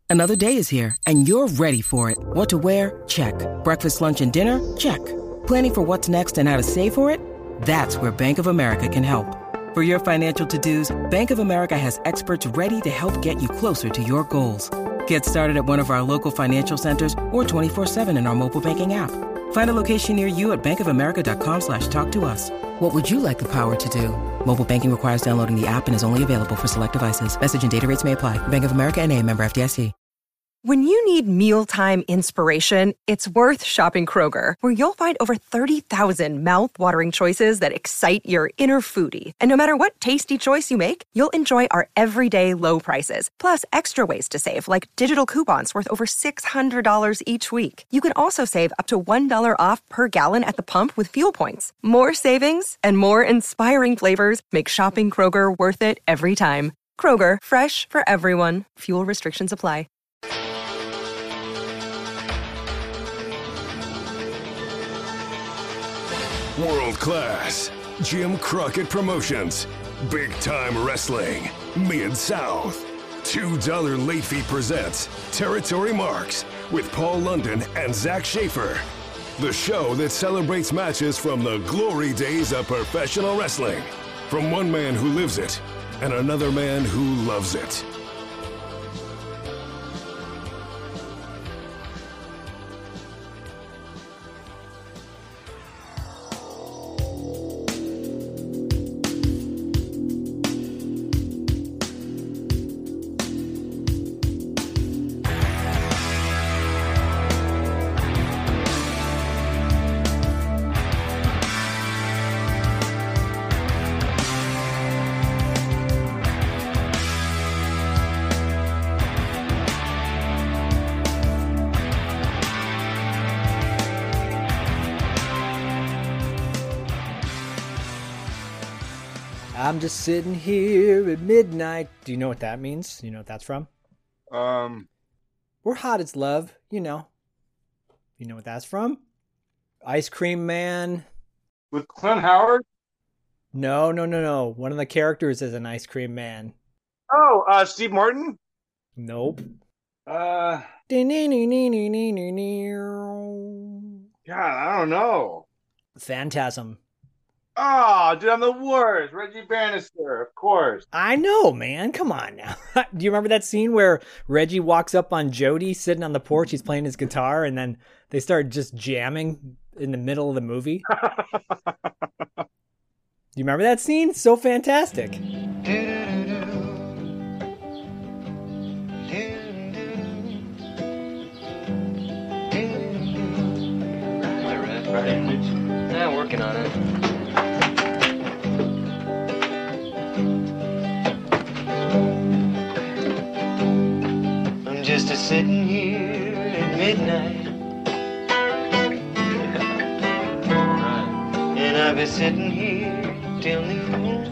Another day is here, and you're ready for it. What to wear? Check. Breakfast, lunch, and dinner? Check. Planning for what's next and how to save for it? That's where Bank of America can help. For your financial to-dos, Bank of America has experts ready to help get you closer to your goals. Get started at one of our local financial centers or 24/7 in our mobile banking app. Find a location near you at bankofamerica.com/talktous. What would you like the power to do? Mobile banking requires downloading the app and is only available for select devices. Message and data rates may apply. Bank of America N.A., member FDIC. When you need mealtime inspiration, it's worth shopping Kroger, where you'll find over 30,000 mouth-watering choices that excite your inner foodie. And no matter what tasty choice you make, you'll enjoy our everyday low prices, plus extra ways to save, like digital coupons worth over $600 each week. You can also save up to $1 off per gallon at the pump with fuel points. More savings and more inspiring flavors make shopping Kroger worth it every time. Kroger, fresh for everyone. Fuel restrictions apply. World class, Jim Crockett Promotions, Big Time Wrestling, Mid-South. $2 Late Fee presents Territory Marks with Paul London and Zach Schaefer. The show that celebrates matches from the glory days of professional wrestling. From one man who lives it and another man who loves it. I'm just sitting here at midnight. Do you know what that means? Do you know what that's from? We're hot as love, you know. You know what that's from? Ice Cream Man. With Clint Howard? No. One of the characters is an Ice Cream Man. Oh, Steve Martin? Nope. God, I don't know. Phantasm. Oh, dude, I'm the worst. Reggie Bannister, of course. I know, man. Come on now. Do you remember that scene where Reggie walks up on Jody sitting on the porch? He's playing his guitar, and then they start just jamming in the middle of the movie. Do you remember that scene? So fantastic. Yeah, working on it. I'm just sitting here at midnight. Right. And I've been sitting here till noon.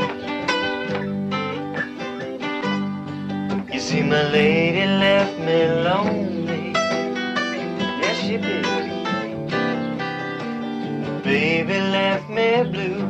You see, my lady left me lonely. Yes, she did. Baby left me blue.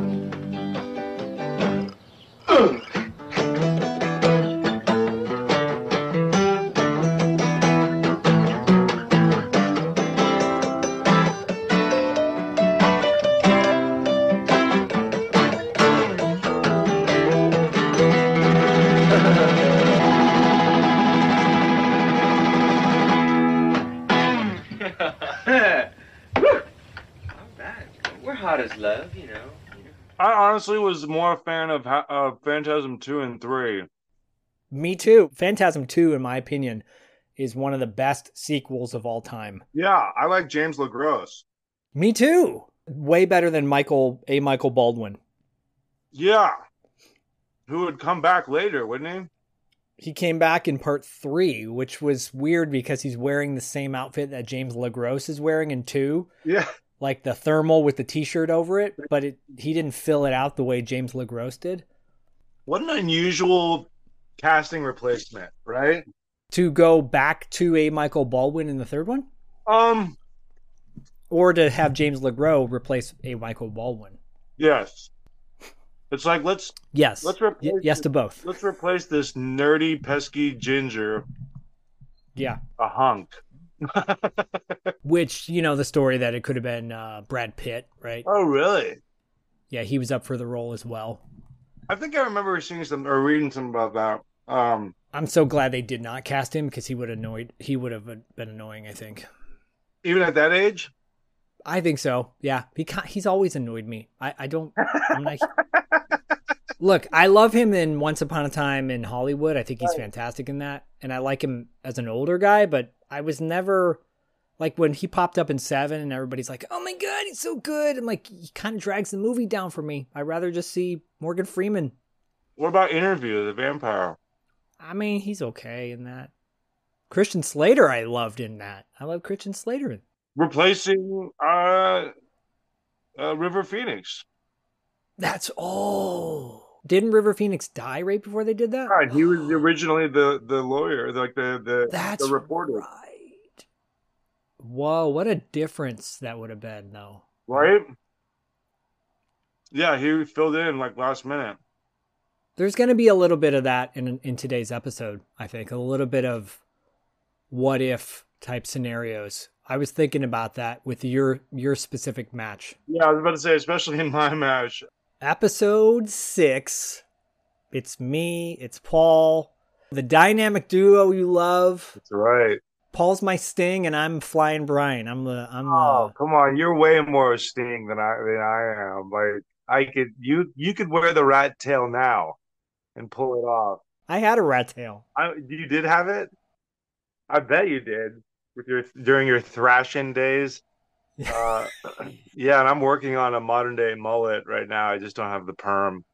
Love, you know. I honestly was more a fan of Phantasm 2 and 3. Me too. Phantasm 2, in my opinion, is one of the best sequels of all time. Yeah, I like James LaGrosse. Me too. Way better than Michael Baldwin. Yeah. Who would come back later, wouldn't he? He came back in part 3, which was weird because he's wearing the same outfit that James LaGrosse is wearing in 2. Yeah. Like the thermal with the t-shirt over it, but he didn't fill it out the way James LaGrosse did. What an unusual casting replacement, right? To go back to a Michael Baldwin in the third one? Or to have James LaGrosse replace a Michael Baldwin. Yes. It's like, let's yes to both. Let's replace this nerdy, pesky ginger Yeah. a hunk. Which, the story that it could have been Brad Pitt, right? Oh, really? Yeah, he was up for the role as well. I think I remember seeing some or reading something about that. I'm so glad they did not cast him because he would have been annoying, I think. Even at that age? I think so. Yeah. He's always annoyed me. I'm not. Look, I love him in Once Upon a Time in Hollywood. I think he's fantastic in that. And I like him as an older guy, but I was never like when he popped up in Seven and everybody's like, oh my God, he's so good. I'm like, he kind of drags the movie down for me. I'd rather just see Morgan Freeman. What about Interview, the vampire? I mean, he's okay in that. Christian Slater, I loved in that. I love Christian Slater. Replacing River Phoenix. Didn't River Phoenix die right before they did that? Right, he was originally the lawyer, like the reporter. Right. Whoa, what a difference that would have been, though. Right? Yeah, he filled in like last minute. There's going to be a little bit of that in today's episode, I think. A little bit of what if type scenarios. I was thinking about that with your specific match. Yeah, I was about to say, especially in my match. Episode 6. It's me, it's Paul. The dynamic duo you love. That's right. Paul's my Sting and I'm Flying Brian. Oh, come on. You're way more Sting than I am. Like you could wear the rat tail now and pull it off. I had a rat tail. You did have it? I bet you did during your thrashing days. Yeah, and I'm working on a modern day mullet right now. I just don't have the perm.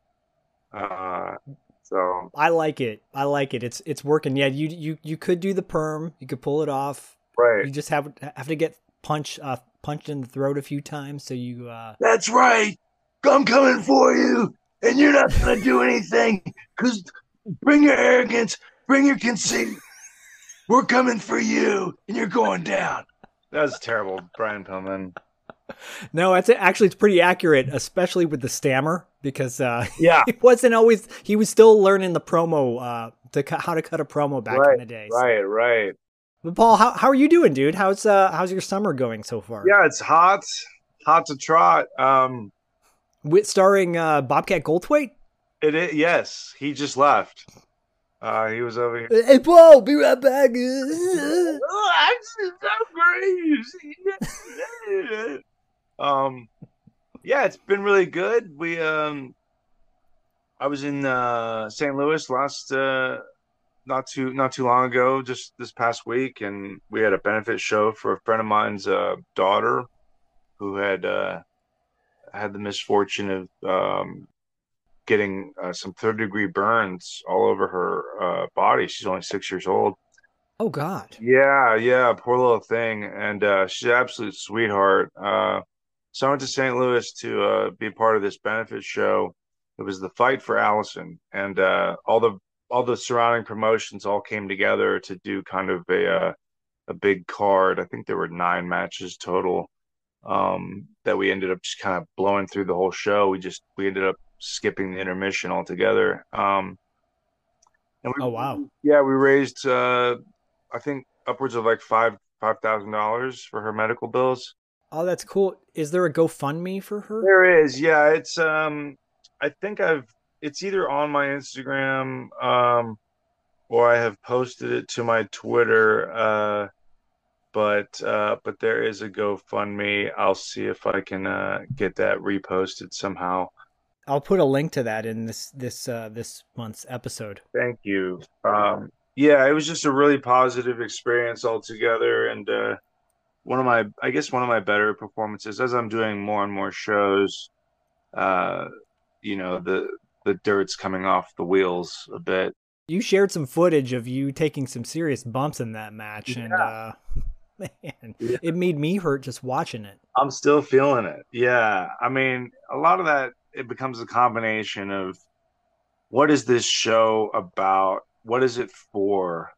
So I like it. It's working. Yeah, you could do the perm. You could pull it off. Right. You just have to get punched in the throat a few times. So you. That's right. I'm coming for you, and you're not gonna do anything. Cause bring your arrogance, bring your conceit. We're coming for you, and you're going down. That was terrible, Brian Pillman. No, it's pretty accurate, especially with the stammer, because yeah, he was still learning the promo how to cut a promo back in the day. Right. But Paul, how are you doing, dude? How's your summer going so far? Yeah, it's hot to trot. Starring Bobcat Goldthwait. It is, yes, he just left. He was over here. Hey, Paul, be right back. Oh, I'm so crazy. Yeah, it's been really good. I was in St. Louis last not too long ago, just this past week, and we had a benefit show for a friend of mine's daughter who had had the misfortune of getting some third-degree burns all over her body. She's only 6 years old. Oh, God. Yeah, poor little thing. And she's an absolute sweetheart. So I went to St. Louis to be part of this benefit show. It was the Fight for Allison, and all the surrounding promotions all came together to do kind of a big card. I think there were 9 matches total that we ended up just kind of blowing through the whole show. We ended up skipping the intermission altogether. And oh, wow. Yeah, we raised I think upwards of like $5,000 for her medical bills. Oh, that's cool. Is there a GoFundMe for her? There is. Yeah, it's I think it's either on my Instagram or I have posted it to my Twitter. But there is a GoFundMe. I'll see if I can get that reposted somehow. I'll put a link to that in this month's episode. Thank you. Yeah, it was just a really positive experience altogether, and one of my better performances as I'm doing more and more shows. The dirt's coming off the wheels a bit. You shared some footage of you taking some serious bumps in that match, and man, it made me hurt just watching it. I'm still feeling it. Yeah, I mean, a lot of that, it becomes a combination of what is this show about? What is it for?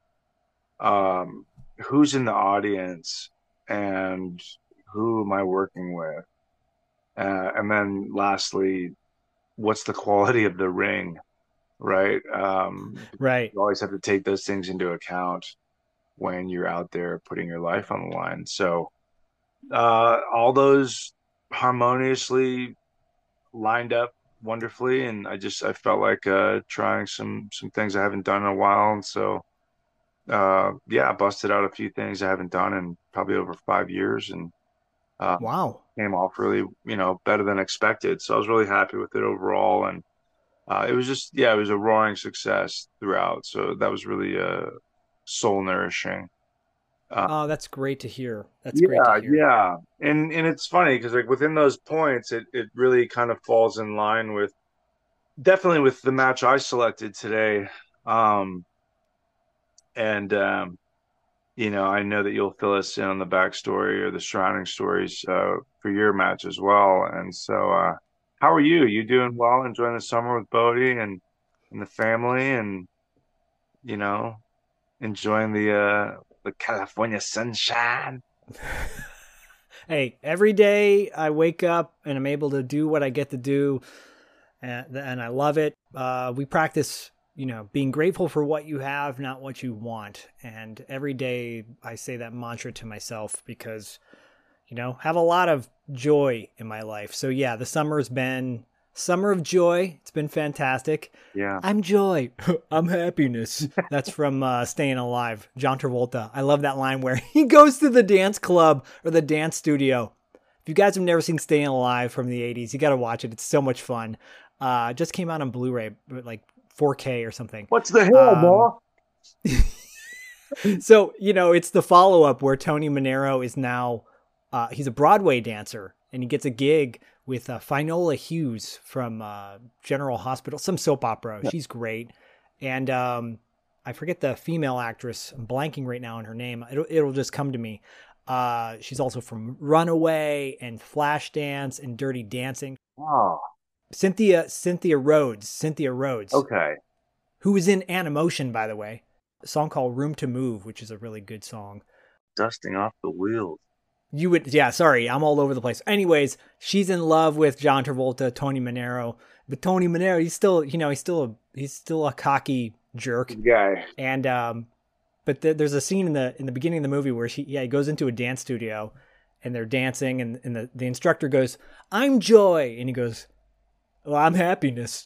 Who's in the audience? And who am I working with? And then lastly, what's the quality of the ring? Right. Right. You always have to take those things into account. when you're out there putting your life on the line. So all those harmoniously lined up wonderfully, and I felt like trying some things I haven't done in a while, and so yeah, I busted out a few things I haven't done in probably over 5 years, and Wow. came off really, better than expected. So I was really happy with it overall, and it was just, yeah, it was a roaring success throughout. So that was really soul nourishing. Oh, that's great to hear. That's great to hear. Yeah, and it's funny because like within those points, it really kind of falls in line with definitely with the match I selected today. And I know that you'll fill us in on the backstory or the surrounding stories for your match as well. And so, how are you? You doing well? Enjoying the summer with Bodie and the family, and enjoying the California sunshine. Hey, every day I wake up and I'm able to do what I get to do, and I love it. We practice, being grateful for what you have, not what you want. And every day I say that mantra to myself because, have a lot of joy in my life. So yeah, the summer's been summer of joy. It's been fantastic. Yeah. I'm joy. I'm happiness. That's from Staying Alive, John Travolta. I love that line where he goes to the dance club or the dance studio. If you guys have never seen Staying Alive from the 80s, you got to watch it. It's so much fun. Just came out on Blu-ray, like 4K or something. What's the hell, boy? So, it's the follow-up where Tony Manero is now, he's a Broadway dancer, and he gets a gig with Finola Hughes from General Hospital, some soap opera. Yeah. She's great. And I forget the female actress. I'm blanking right now on her name. It'll just come to me. She's also from Runaway and Flashdance and Dirty Dancing. Oh. Cynthia Rhodes. Okay. Who was in Animotion, by the way. A song called Room to Move, which is a really good song. Dusting off the wheels. Sorry, I'm all over the place. Anyways, she's in love with John Travolta, Tony Manero. But Tony Manero, he's still a cocky jerk. Good guy. And but there's a scene in the beginning of the movie where he goes into a dance studio and they're dancing, and the instructor goes, "I'm joy," and he goes, "Well, I'm happiness."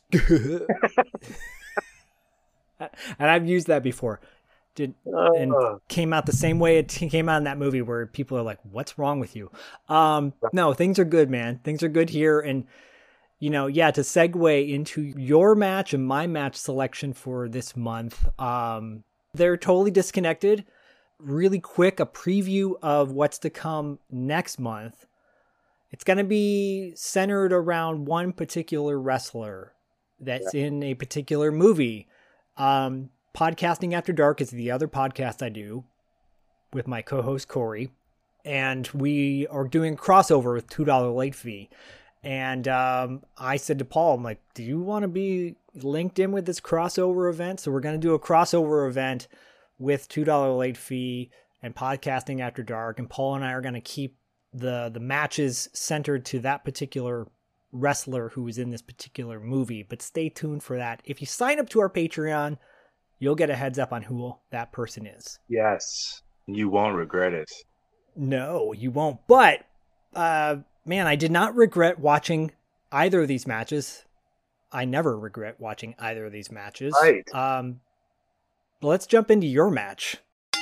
And I've used that before. And came out the same way it came out in that movie where people are like, "What's wrong with you?" No, things are good, man. Things are good here. And, to segue into your match and my match selection for this month, they're totally disconnected. Really quick, a preview of what's to come next month. It's going to be centered around one particular wrestler that's in a particular movie. Podcasting After Dark is the other podcast I do with my co-host Corey, and we are doing crossover with $2 late fee. And I said to Paul, I'm like, "Do you want to be linked in with this crossover event?" So we're going to do a crossover event with $2 late fee and Podcasting After Dark, and Paul and I are going to keep the matches centered to that particular wrestler who was in this particular movie. But stay tuned for that. If you sign up to our Patreon, you'll get a heads up on who that person is. Yes. You won't regret it. No, you won't. But, man, I did not regret watching either of these matches. I never regret watching either of these matches. Right. Let's jump into your match.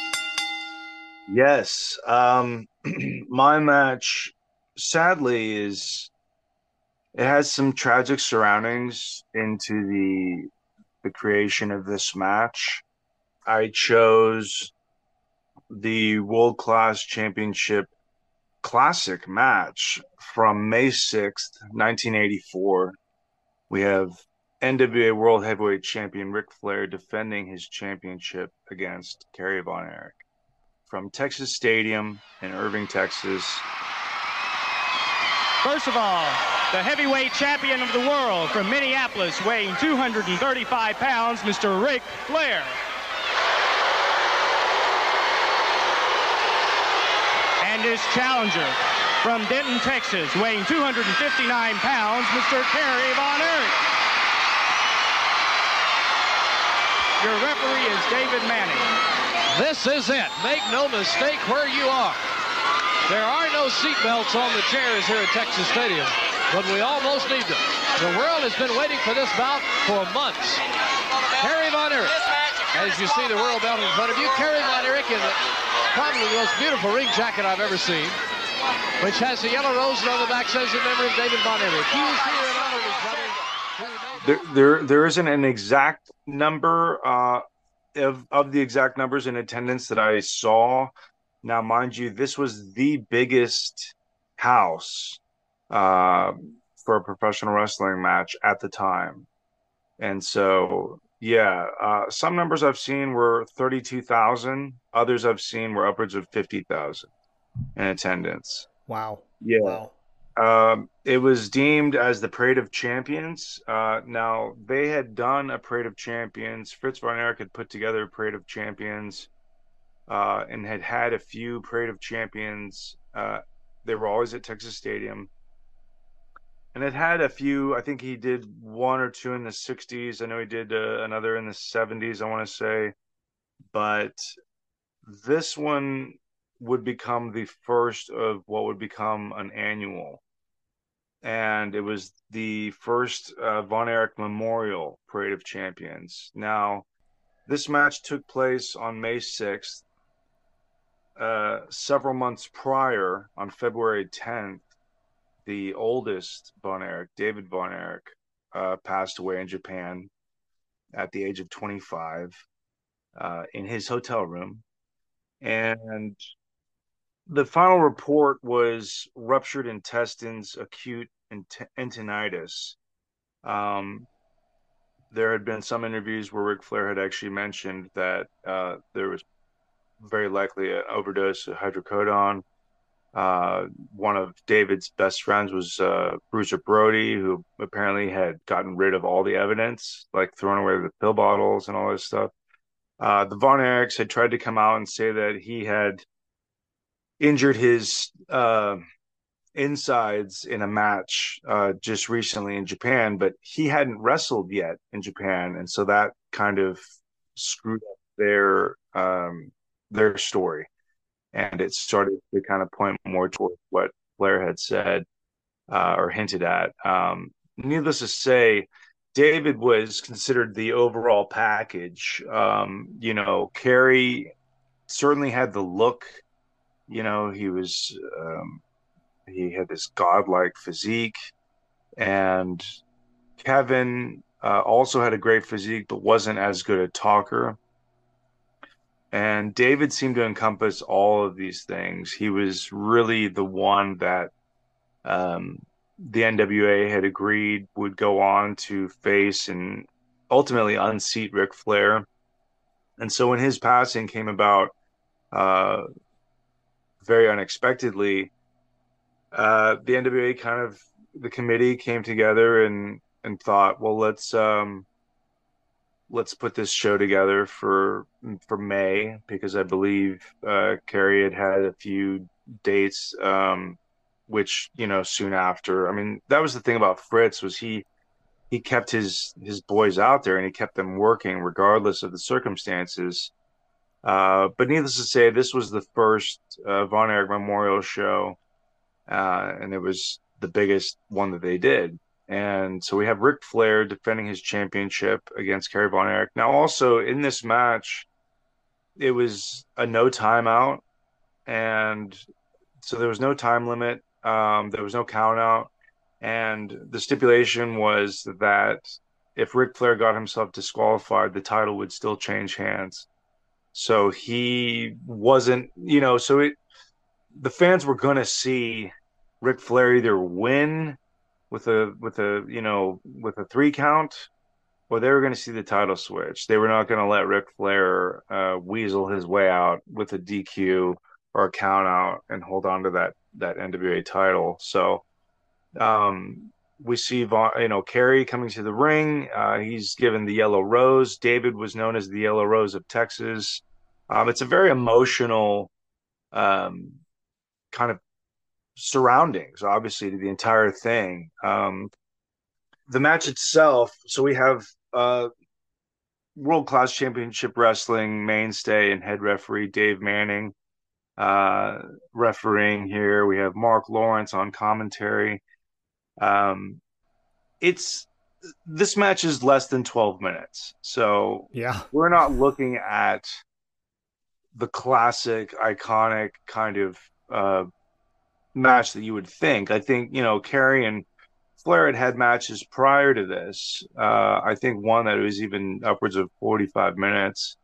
Yes. My match, sadly, it has some tragic surroundings into the creation of this match. I chose the World Class Championship Classic match from May 6th, 1984. We have NWA World Heavyweight Champion Ric Flair defending his championship against Kerry Von Erich from Texas Stadium in Irving, Texas. First of all, the heavyweight champion of the world from Minneapolis, weighing 235 pounds, Mr. Ric Flair. And his challenger from Denton, Texas, weighing 259 pounds, Mr. Kerry Von Erich. Your referee is David Manning. This is it. Make no mistake where you are. There are no seat belts on the chairs here at Texas Stadium, but we almost need them. The world has been waiting for this bout for months. Kerry Von Erich, as you see the world belt in front of you, Kerry Von Erich in probably the most beautiful ring jacket I've ever seen, which has the yellow rose, and on the back says in memory of David Von Erich. He was here in honor of his brother. There isn't an exact number of the exact numbers in attendance that I saw. Now, mind you, this was the biggest house for a professional wrestling match at the time. And so, yeah, some numbers I've seen were 32,000. Others I've seen were upwards of 50,000 in attendance. Wow. Yeah. Wow. It was deemed as the Parade of Champions. Now, they had done a Parade of Champions. Fritz Von Erich had put together a Parade of Champions and had a few Parade of Champions. They were always at Texas Stadium. And it had a few, I think he did one or two in the 60s. I know he did another in the 70s, I want to say. But this one would become the first of what would become an annual. And it was the first Von Erich Memorial Parade of Champions. Now, this match took place on May 6th. Several months prior, on February 10th, the oldest Von Erich, David Von Erich, passed away in Japan at the age of 25 in his hotel room. And the final report was ruptured intestines, acute enteritis. There had been some interviews where Ric Flair had actually mentioned that there was very likely an overdose of hydrocodone. One of David's best friends was Bruiser Brody, who apparently had gotten rid of all the evidence, like throwing away the pill bottles and all this stuff. The Von Erichs had tried to come out and say that he had injured his insides in a match just recently in Japan, but he hadn't wrestled yet in Japan, and so that kind of screwed up their story, and it started to kind of point more towards what Flair had said or hinted at. Needless to say, David was considered the overall package. Kerry certainly had the look. He was he had this godlike physique, and Kevin also had a great physique, but wasn't as good a talker. And David seemed to encompass all of these things. He was really the one that the NWA had agreed would go on to face and ultimately unseat Ric Flair. And so when his passing came about very unexpectedly, the NWA the committee came together and thought, well, let's put this show together for May, because I believe Kerry had a few dates, which soon after. I mean, that was the thing about Fritz, was he kept his boys out there, and he kept them working regardless of the circumstances. But needless to say, this was the first Von Erich Memorial show, and it was the biggest one that they did. And so we have Ric Flair defending his championship against Kerry Von Erich. Now, also in this match, it was a no timeout, and so there was no time limit. There was no count out, and the stipulation was that if Ric Flair got himself disqualified, the title would still change hands. So he wasn't, the fans were going to see Ric Flair either win with a 3 count, or they were going to see the title switch. They were not going to let Ric Flair weasel his way out with a DQ or a count out and hold on to that NWA title. So we see Kerry coming to the ring. He's given the yellow rose. David was known as the Yellow Rose of Texas. It's a very emotional kind of surroundings, obviously, to the entire thing. The match itself, so we have World Class Championship Wrestling mainstay and head referee Dave Manning refereeing here. We have Mark Lawrence on commentary. It's this match is less than 12 minutes, so Yeah. we're not looking at the classic, iconic kind of match that you would think. I think, Kerry and Flair had matches prior to this. I think one that was even upwards of 45 minutes.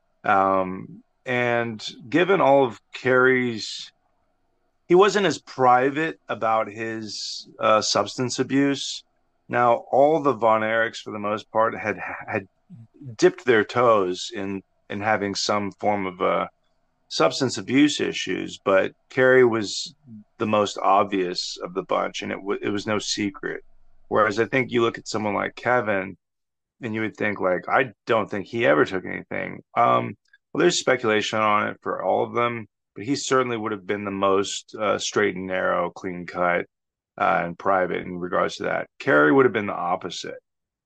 And given all of Kerry's, he wasn't as private about his substance abuse. Now, all the Von Erichs, for the most part, had dipped their toes in having some form of substance abuse issues, but Kerry was the most obvious of the bunch, and it was no secret. Whereas I think you look at someone like Kevin, and you would think like, I don't think he ever took anything. Well, there's speculation on it for all of them, but he certainly would have been the most straight and narrow, clean cut, and private in regards to that. Kerry would have been the opposite.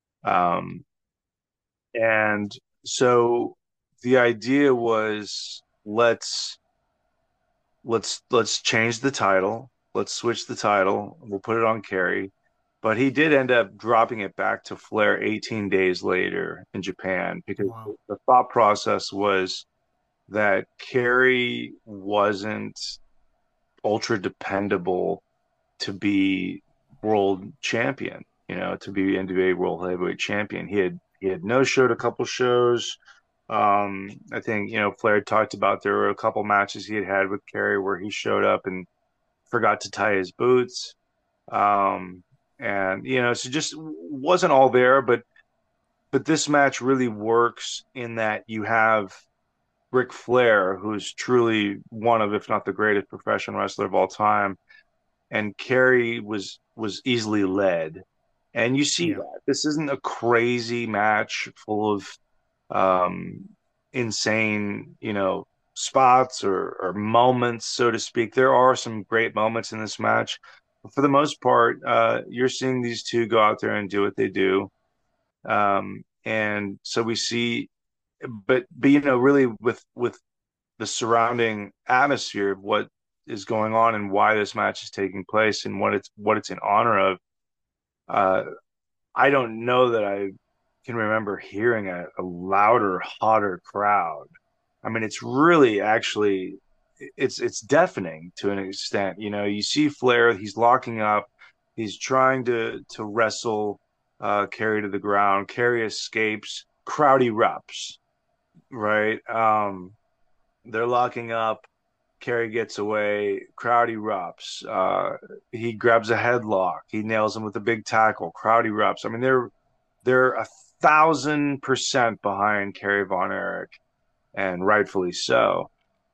And so the idea was, let's change the title. Let's switch the title. We'll put it on Kerry. But he did end up dropping it back to Flair 18 days later in Japan, because the thought process was that Kerry wasn't ultra dependable to be world champion, to be NWA World Heavyweight Champion. He had no-showed a couple shows. I think, Flair talked about there were a couple matches he had with Kerry where he showed up and forgot to tie his boots. And, so just wasn't all there, but this match really works in that you have Ric Flair, who's truly one of, if not the greatest professional wrestler of all time, and Kerry was easily led. And you see that. This isn't a crazy match full of insane, spots or moments, so to speak. There are some great moments in this match. But for the most part, you're seeing these two go out there and do what they do. And so we see, but really with the surrounding atmosphere of what is going on and why this match is taking place and what it's in honor of, I don't know that I can remember hearing a louder, hotter crowd. I mean, it's really actually it's deafening to an extent. You see Flair, he's locking up, he's trying to wrestle Kerry to the ground. Kerry escapes, crowd erupts, right? They're locking up, Kerry gets away, crowd erupts. He grabs a headlock, he nails him with a big tackle, crowd erupts. I mean, they're 1,000% behind Kerry Von Erich, and rightfully so.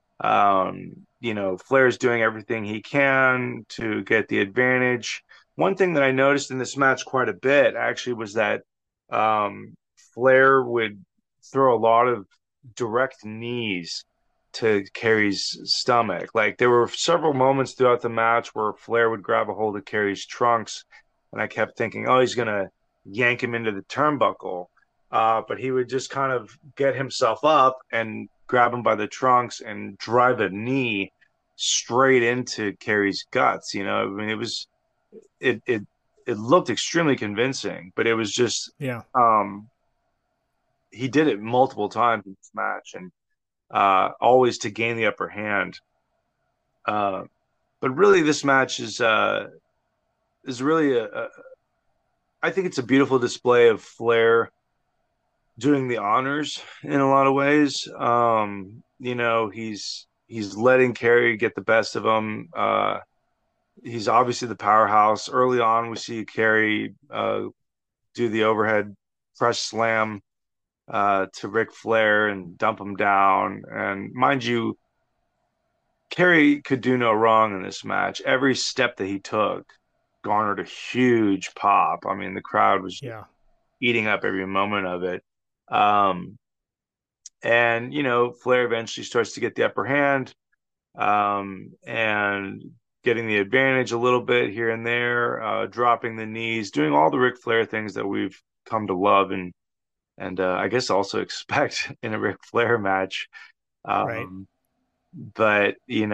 Flair's doing everything he can to get the advantage. One thing that I noticed in this match quite a bit actually was that Flair would throw a lot of direct knees to Kerry's stomach. Like, there were several moments throughout the match where Flair would grab a hold of Kerry's trunks, and I kept thinking, oh, he's gonna yank him into the turnbuckle. But he would just kind of get himself up and grab him by the trunks and drive a knee straight into Kerry's guts. I mean, it looked extremely convincing, but it was just, he did it multiple times in this match, and always to gain the upper hand. But really, this match is really I think it's a beautiful display of Flair doing the honors in a lot of ways. He's letting Kerry get the best of him. He's obviously the powerhouse. Early on, we see Kerry do the overhead press slam to Ric Flair and dump him down. And mind you, Kerry could do no wrong in this match. Every step that he took garnered a huge pop. I mean, the crowd was eating up every moment of it. And Flair eventually starts to get the upper hand, and getting the advantage a little bit here and there, dropping the knees, doing all the Ric Flair things that we've come to love and and I guess also expect in a Ric Flair match. Right. But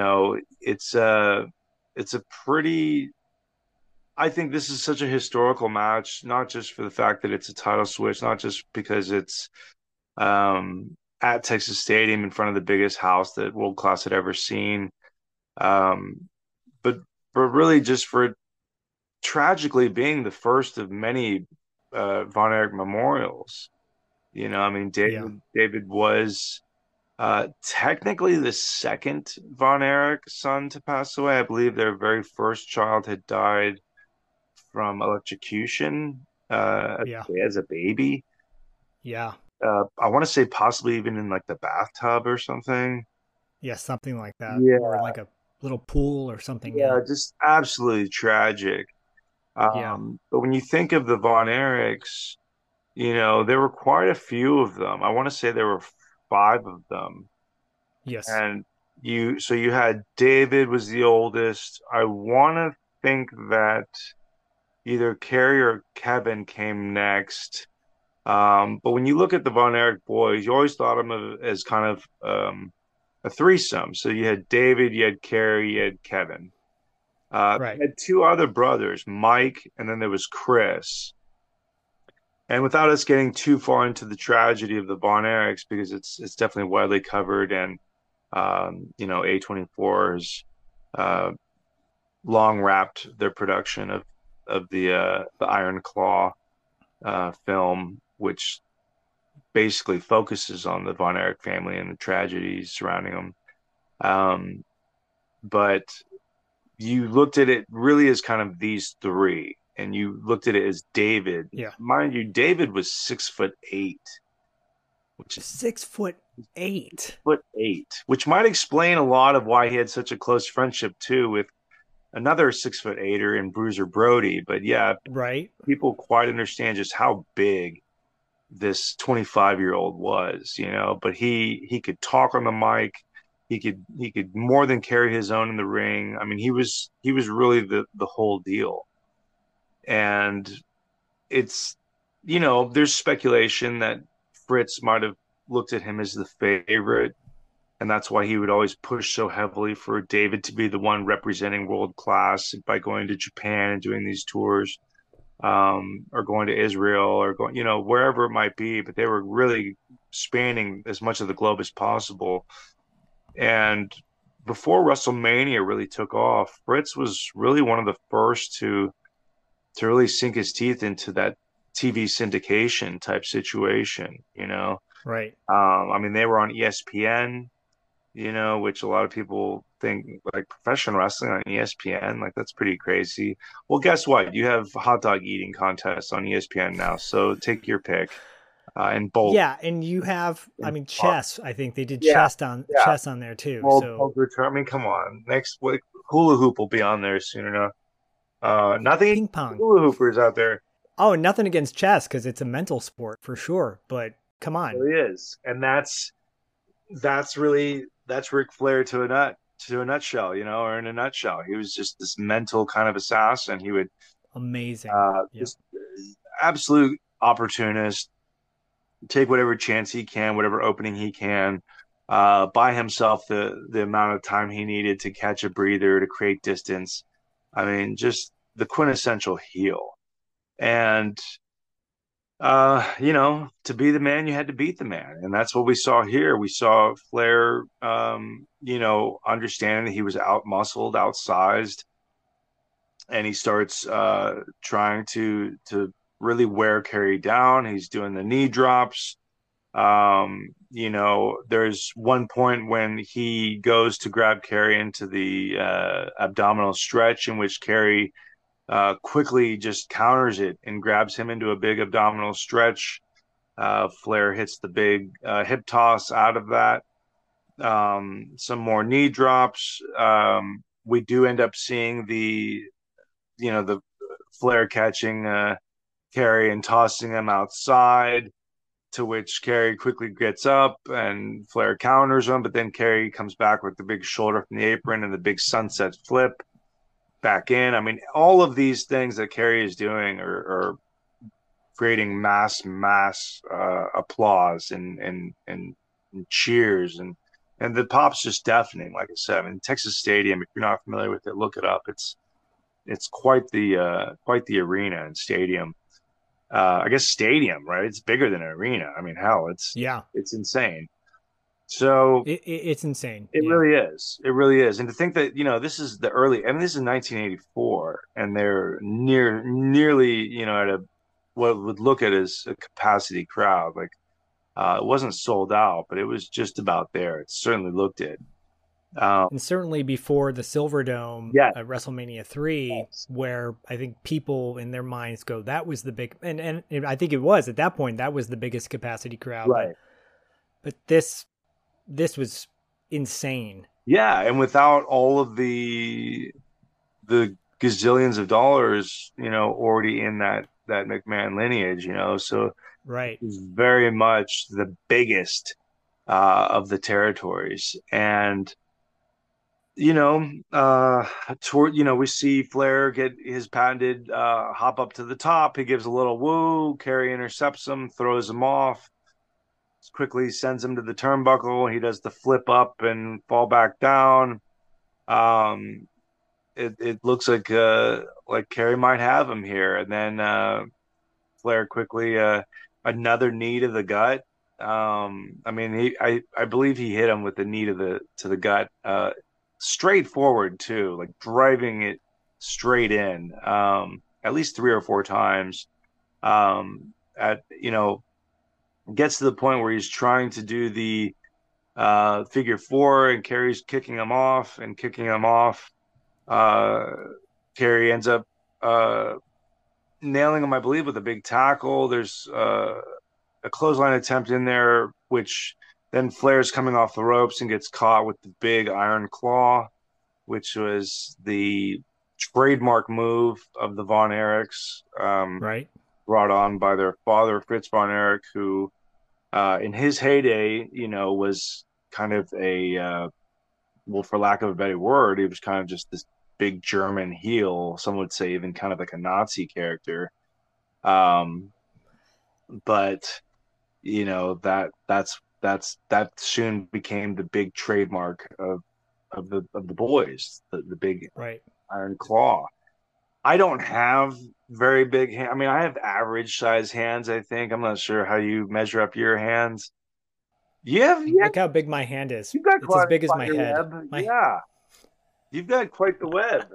it's a pretty. I think this is such a historical match, not just for the fact that it's a title switch, not just because it's at Texas Stadium in front of the biggest house that World Class had ever seen, um, but really just for it tragically being the first of many Von Erich memorials. I mean, Yeah. David was technically the second Von Erich son to pass away. I believe their very first child had died from electrocution Yeah. as a baby. Yeah. I want to say possibly even in like the bathtub or something. Yeah. Something like that, or Yeah, in like a little pool or something. yeah, Yeah. just absolutely tragic. Yeah. But when you think of the Von Erichs, there were quite a few of them. I want to say there were five of them. Yes. And so you had David was the oldest. I want to think that either Kerry or Kevin came next. But when you look at the Von Erich boys, you always thought of them as kind of a threesome. So you had David, you had Kerry, you had Kevin. Right. Had two other brothers, Mike, and then there was Chris. And without us getting too far into the tragedy of the Von Erichs, because it's definitely widely covered, and A24 has long wrapped their production of the Iron Claw film, which basically focuses on the Von Erich family and the tragedies surrounding them. But you looked at it really as kind of these three, and you looked at it as David. Yeah. Mind you, David was 6'8", which is 6'8". 6'8", which might explain a lot of why he had such a close friendship too with another 6'8" in Bruiser Brody. But yeah, Right. people quite understand just how big this 25-year-old was, but he could talk on the mic. He could more than carry his own in the ring. I mean, he was really the whole deal. And it's, there's speculation that Fritz might have looked at him as the favorite, and that's why he would always push so heavily for David to be the one representing world class by going to Japan and doing these tours, or going to Israel, or going, wherever it might be. But they were really spanning as much of the globe as possible. And before WrestleMania really took off, Fritz was really one of the first to really sink his teeth into that TV syndication type situation, Right. I mean, they were on ESPN, which a lot of people think like professional wrestling on ESPN, like that's pretty crazy. Well, guess what? You have hot dog eating contests on ESPN now, so take your pick. And both. Yeah, and you have, I mean, chess. I think they did Yeah, chess on there too. World So Poker Tour. I mean, come on. Next week, hula hoop will be on there soon enough. Nothing ping pong. hula hoopers out there. Oh, nothing against chess because it's a mental sport for sure. But come on, It really is, and that's Ric Flair to a nutshell, or in a nutshell. He was just this mental kind of assassin. He would amazing. just absolute opportunist, take whatever chance he can, whatever opening he can, buy himself the amount of time he needed to catch a breather, to create distance. I mean, just the quintessential heel. And to be the man, you had to beat the man. And that's what we saw here. We saw Flair, understanding that he was out-muscled, outsized, and he starts trying to really wear Kerry down. He's doing the knee drops. There's one point when he goes to grab Kerry into the abdominal stretch, in which Kerry quickly just counters it and grabs him into a big abdominal stretch. Flair hits the big hip toss out of that. Some more knee drops. We do end up seeing the Flair catching Kerry and tossing him outside, to which Kerry quickly gets up and Flair counters him, but then Kerry comes back with the big shoulder from the apron and the big sunset flip back in. I mean, all of these things that Kerry is doing are creating mass applause and cheers, and the pop's just deafening. Like I said, I mean, Texas Stadium, if you're not familiar with it, look it up. It's quite the arena and stadium. I guess stadium, right? It's bigger than an arena. I mean, hell, it's insane. So it's insane. It really is. It really is. And to think that, this is the early, I mean, this is 1984, and they're nearly, at what would look at as a capacity crowd. Like, it wasn't sold out, but it was just about there. It certainly looked it. And certainly before the Silverdome at WrestleMania 3, where I think people in their minds go, that was the big, and I think it was at that point, that was the biggest capacity crowd. Right. But this was insane. Yeah, and without all of the gazillions of dollars, already in that McMahon lineage, so right, it was very much the biggest of the territories. And we see Flair get his patented hop up to the top. He gives a little woo. Kerry intercepts him, throws him off, quickly sends him to the turnbuckle. He does the flip up and fall back down. It looks like Kerry might have him here, and then Flair quickly another knee to the gut. I believe he hit him with the knee to the gut. Straight forward too, like driving it straight in, at least 3 or 4 times. Gets to the point where he's trying to do the figure 4, and Kerry's kicking him off. Kerry ends up nailing him, I believe, with a big tackle. There's a clothesline attempt in there, which then Flair's coming off the ropes and gets caught with the big iron claw, which was the trademark move of the Von Erichs, right? Brought on by their father, Fritz Von Erich, who in his heyday, was kind of a, for lack of a better word, he was kind of just this big German heel. Some would say even kind of like a Nazi character. But that soon became the big trademark of the boys, the big iron claw. I don't have very big hands. I mean, I have average size hands, I think. I'm not sure how you measure up your hands. Look how big my hand is. It's as big as my head. Yeah. You've got quite the web.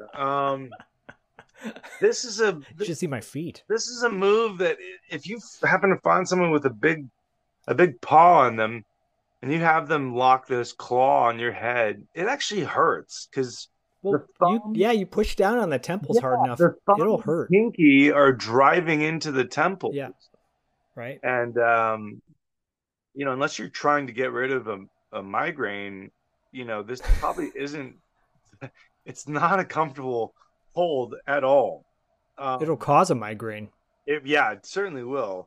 This is you should see my feet. This is a move that if you happen to find someone with a big paw on them, and you have them lock this claw on your head, it actually hurts because you push down on the temples hard enough, it'll hurt. Pinky are driving into the temple. Yeah, right. And unless you're trying to get rid of a migraine, this probably isn't. It's not a comfortable hold at all. It'll cause a migraine. It certainly will.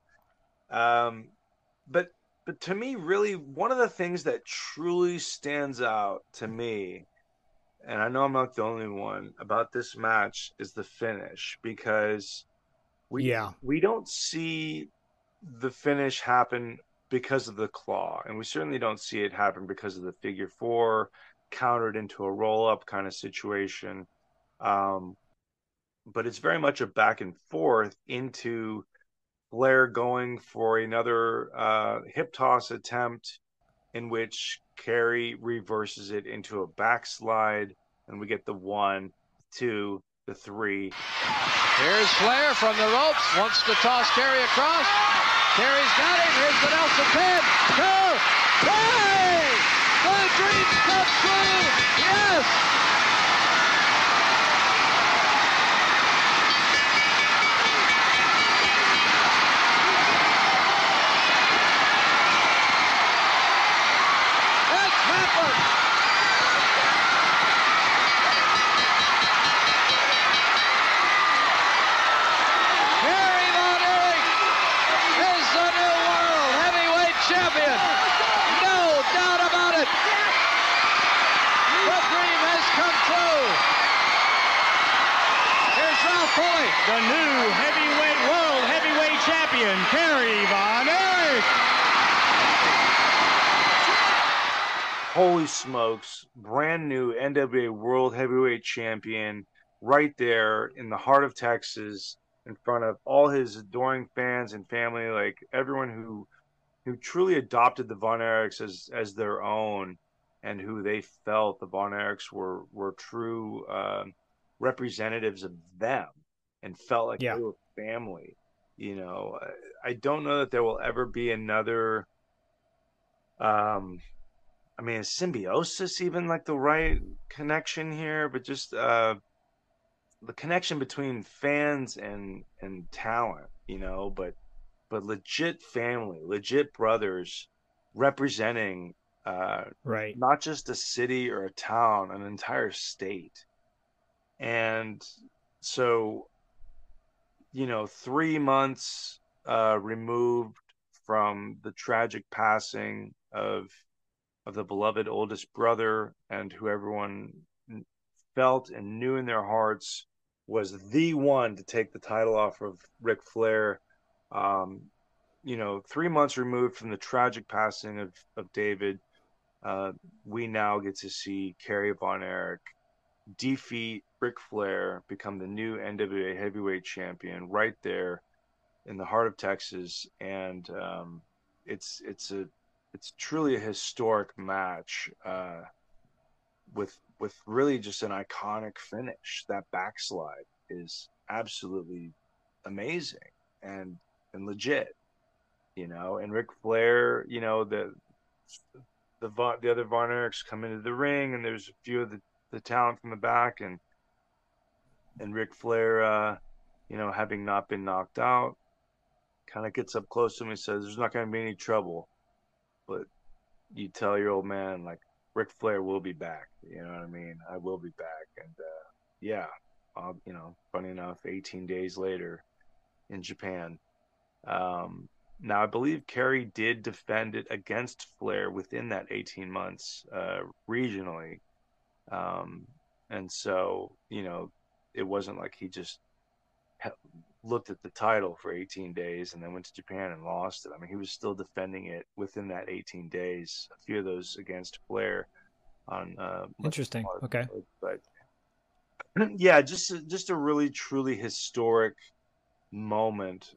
But to me, really, one of the things that truly stands out to me, and I know I'm not the only one, about this match is the finish, because we don't see the finish happen because of the claw, and we certainly don't see it happen because of the figure 4 countered into a roll-up kind of situation. But it's very much a back and forth into Flair going for another hip toss attempt, in which Kerry reverses it into a backslide, and we get the 1, 2, the 3. Here's Flair from the ropes, wants to toss Kerry across. Kerry's got him. Here's the Nelson pin. 2, 3! The dreams come true. Yes! The new world heavyweight champion. champion, Kerry Von Erich. Holy smokes, brand new NWA World Heavyweight Champion right there in the heart of Texas in front of all his adoring fans and family, like everyone who truly adopted the Von Erichs as their own and who they felt the Von Erichs were true representatives of them and felt like they were family. You know, I don't know that there will ever be another I mean, is symbiosis even like the right connection here? But just the connection between fans and talent, you know, but legit family, legit brothers representing right, not just a city or a town, an entire state. And so, you know, 3 months removed from the tragic passing of the beloved oldest brother, and who everyone felt and knew in their hearts was the one to take the title off of Ric Flair. You know, 3 months removed from the tragic passing of David, we now get to see Kerry Von Erich defeat Ric Flair, become the new NWA Heavyweight Champion right there in the heart of Texas. And it's truly a historic match with really just an iconic finish. That backslide is absolutely amazing and legit, you know. And Ric Flair, you know, the other Von Erichs come into the ring, and there's a few of the talent from the back, and Ric Flair, you know, having not been knocked out, kind of gets up close to him and says, "There's not going to be any trouble, but you tell your old man, like, Ric Flair will be back. You know what I mean? I will be back." And yeah, you know, funny enough, 18 days later in Japan. Now, I believe Kerry did defend it against Flair within that 18 months regionally. And so, you know, it wasn't like he just looked at the title for 18 days and then went to Japan and lost it. I mean, he was still defending it within that 18 days, a few of those against Flair on interesting. Okay. But yeah, just a really truly historic moment,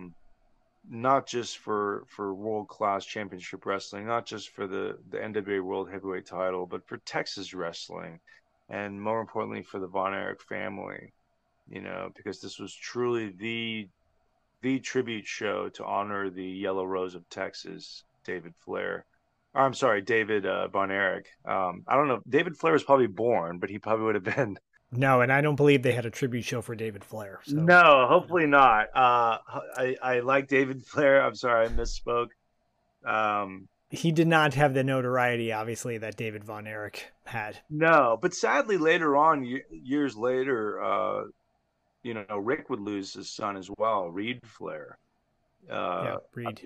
not just for world-class championship wrestling, not just for the NWA World Heavyweight title, but for Texas wrestling, and more importantly for the Von Erich family. You know, because this was truly the tribute show to honor the Yellow Rose of Texas, David Flair. Or, I'm sorry, David Von Erich. I don't know. David Flair was probably born, but he probably would have been. No, and I don't believe they had a tribute show for David Flair. So. No, hopefully not. I like David Flair. I'm sorry, I misspoke. He did not have the notoriety, obviously, that David Von Erich had. No, but sadly, later on, years later, you know, Rick would lose his son as well, Reed Flair. Reed.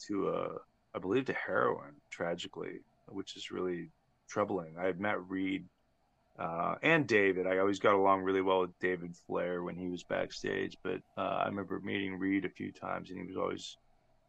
I believe to heroin, tragically, which is really troubling. I had met Reed and David. I always got along really well with David Flair when he was backstage, but I remember meeting Reed a few times, and he was always,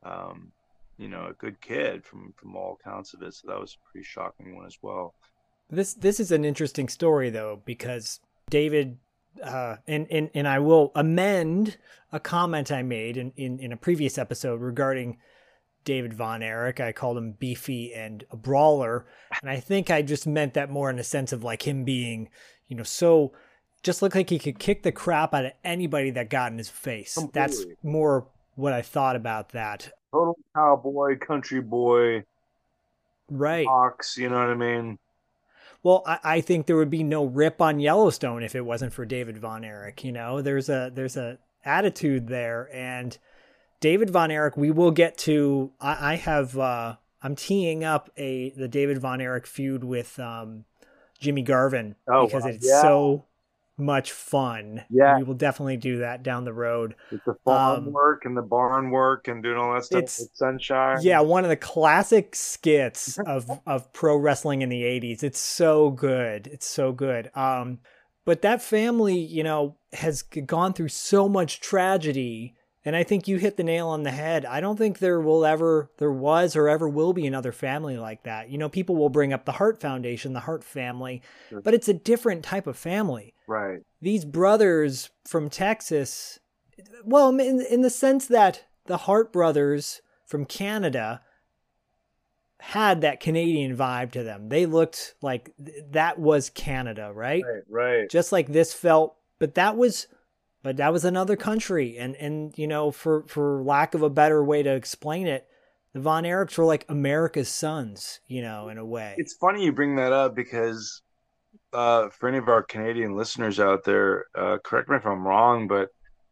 you know, a good kid from all accounts of it. So that was a pretty shocking one as well. This is an interesting story, though, because David. And I will amend a comment I made in a previous episode regarding David Von Erich. I called him beefy and a brawler. And I think I just meant that more in a sense of like him being, you know, so just looked like he could kick the crap out of anybody that got in his face. Completely. That's more what I thought about that. Total cowboy, country boy. Right. Fox, you know what I mean? Well, I think there would be no rip on Yellowstone if it wasn't for David Von Erich. You know, there's a attitude there, and David Von Erich, we will get to. I'm teeing up the David Von Erich feud with Jimmy Garvin because it's so much fun. Yeah, we will definitely do that down the road. With the farm work and the barn work and doing all that stuff with Sunshine. Yeah, one of the classic skits of pro wrestling in the 80s. It's so good. It's so good. But that family, you know, has gone through so much tragedy And I think you hit the nail on the head. I don't think there was or ever will be another family like that. You know, people will bring up the Hart Foundation, the Hart family, but it's a different type of family. Right. These brothers from Texas, well, in the sense that the Hart brothers from Canada had that Canadian vibe to them. They looked like that was Canada, right? Right. Just like this felt, but that was another country. And you know, for lack of a better way to explain it, the Von Erichs were like America's sons, you know, in a way. It's funny you bring that up because for any of our Canadian listeners out there, correct me if I'm wrong, but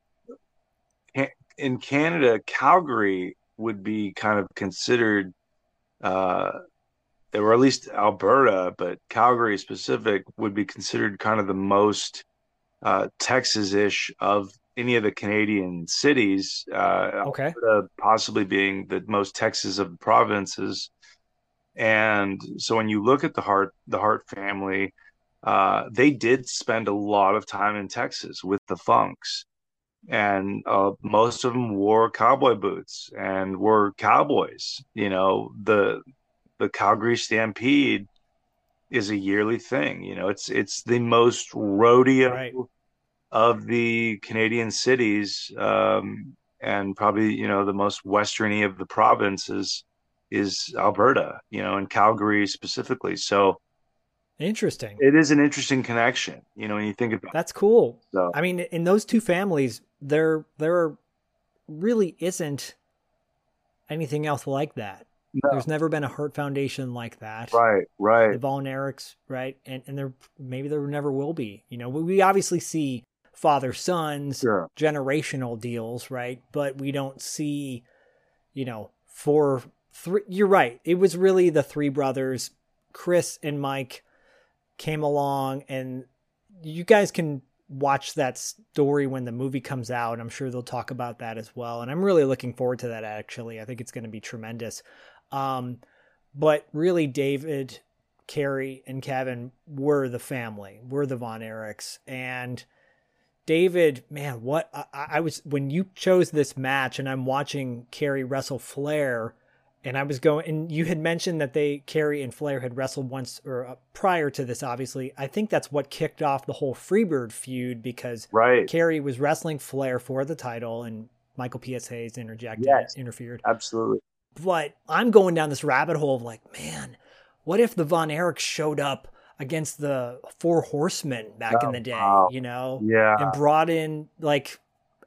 in Canada, Calgary would be kind of considered, or at least Alberta, but Calgary specific would be considered kind of the most Texas-ish of any of the Canadian cities. Okay. Alberta possibly being the most Texas of the provinces. And so when you look at the Hart family, they did spend a lot of time in Texas with the Funks. And most of them wore cowboy boots and were cowboys. You know, the Calgary Stampede is a yearly thing. You know, it's the most rodeo of the Canadian cities, and probably, you know, the most westerny of the provinces is Alberta. You know, and Calgary specifically. So. Interesting. It is an interesting connection, you know, when you think about it. That's cool. So. I mean, in those two families, there really isn't anything else like that. No. There's never been a Hart Foundation like that. Right. The Von Erichs, right? And there never will be. You know, we obviously see father-sons, generational deals, right? But we don't see, you know, you're right. It was really the three brothers, Chris and Mike, came along, and you guys can watch that story when the movie comes out. I'm sure they'll talk about that as well. And I'm really looking forward to that, actually. I think it's going to be tremendous. But really, David, Kerry, and Kevin were the family, were the Von Erichs. And David, man, what I was, when you chose this match and I'm watching Kerry wrestle Flair, and I was going, and you had mentioned that Kerry and Flair had wrestled once or prior to this, obviously. I think that's what kicked off the whole Freebird feud, because Kerry was wrestling Flair for the title and Michael P.S. Hayes interfered. Absolutely. But I'm going down this rabbit hole of like, man, what if the Von Erichs showed up against the Four Horsemen back in the day, you know? Yeah. And brought in like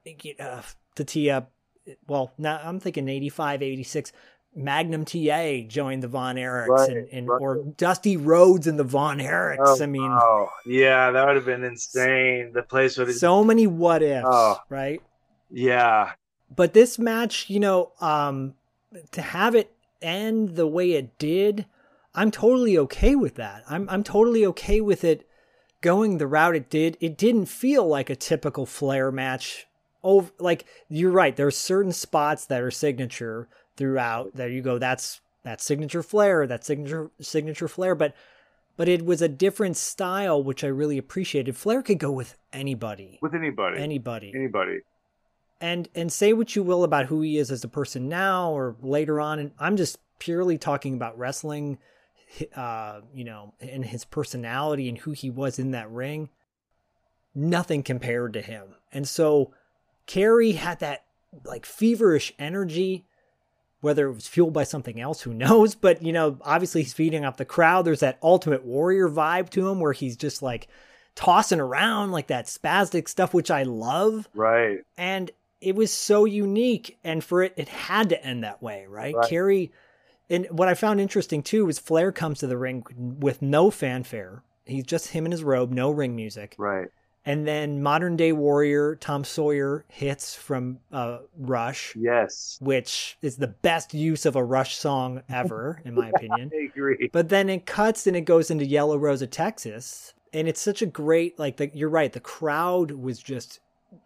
Tatia, well, now I'm thinking 85, 86, Magnum TA joined the Von Erichs, or Dusty Rhodes and the Von Erichs. I mean, yeah, that would have been insane. The place would have so many what ifs, right? Yeah. But this match, you know, to have it end the way it did, I'm totally okay with that. I'm totally okay with it going the route it did. It didn't feel like a typical Flair match. Oh, like you're right. There's certain spots that are signature throughout. There you go. That's signature Flair. That's signature Flair. But it was a different style, which I really appreciated. Flair could go with anybody. Anybody. And say what you will about who he is as a person now or later on. And I'm just purely talking about wrestling, you know, and his personality and who he was in that ring. Nothing compared to him. And so Kerry had that like feverish energy, whether it was fueled by something else, who knows? But, you know, obviously he's feeding off the crowd. There's that Ultimate Warrior vibe to him where he's just like tossing around like that spastic stuff, which I love. Right. And it was so unique. And for it had to end that way, right? Kerry, and what I found interesting too was Flair comes to the ring with no fanfare. He's just him in his robe, no ring music. Right. And then Modern Day Warrior, Tom Sawyer, hits from Rush. Yes. Which is the best use of a Rush song ever, in my opinion. I agree. But then it cuts and it goes into Yellow Rose of Texas. And it's such a great, like, you're right, the crowd was just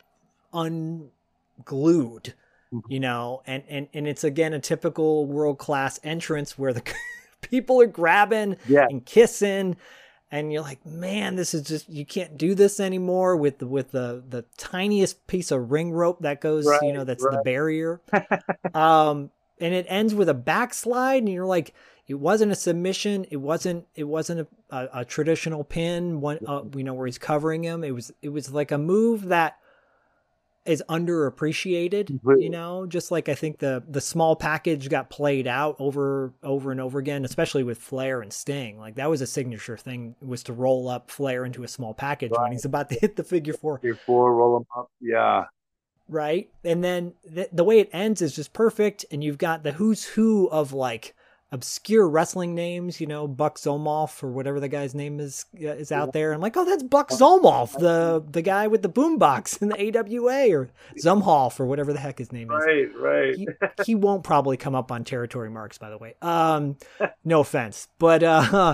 unglued, you know? And it's, again, a typical world-class entrance where the people are grabbing and kissing. and you're like, man, this is just, you can't do this anymore with the tiniest piece of ring rope that goes, that's the barrier. And it ends with a backslide, and you're like, it wasn't a submission. It wasn't a traditional pin, where he's covering him. It was like a move that is underappreciated, just like I think the small package got played out over and over again, especially with Flair and Sting. Like that was a signature thing, was to roll up Flair into a small package when he's about to hit the figure four. Roll him up. Yeah. Right. And then the way it ends is just perfect. And you've got the who's who of like obscure wrestling names, Buck Zolmoff or whatever the guy's name is out there. I'm like, oh, that's Buck Zolmoff, the guy with the boombox in the AWA, or Zumhoff or whatever the heck his name is. Right. He won't probably come up on Territory Marks, by the way. No offense, but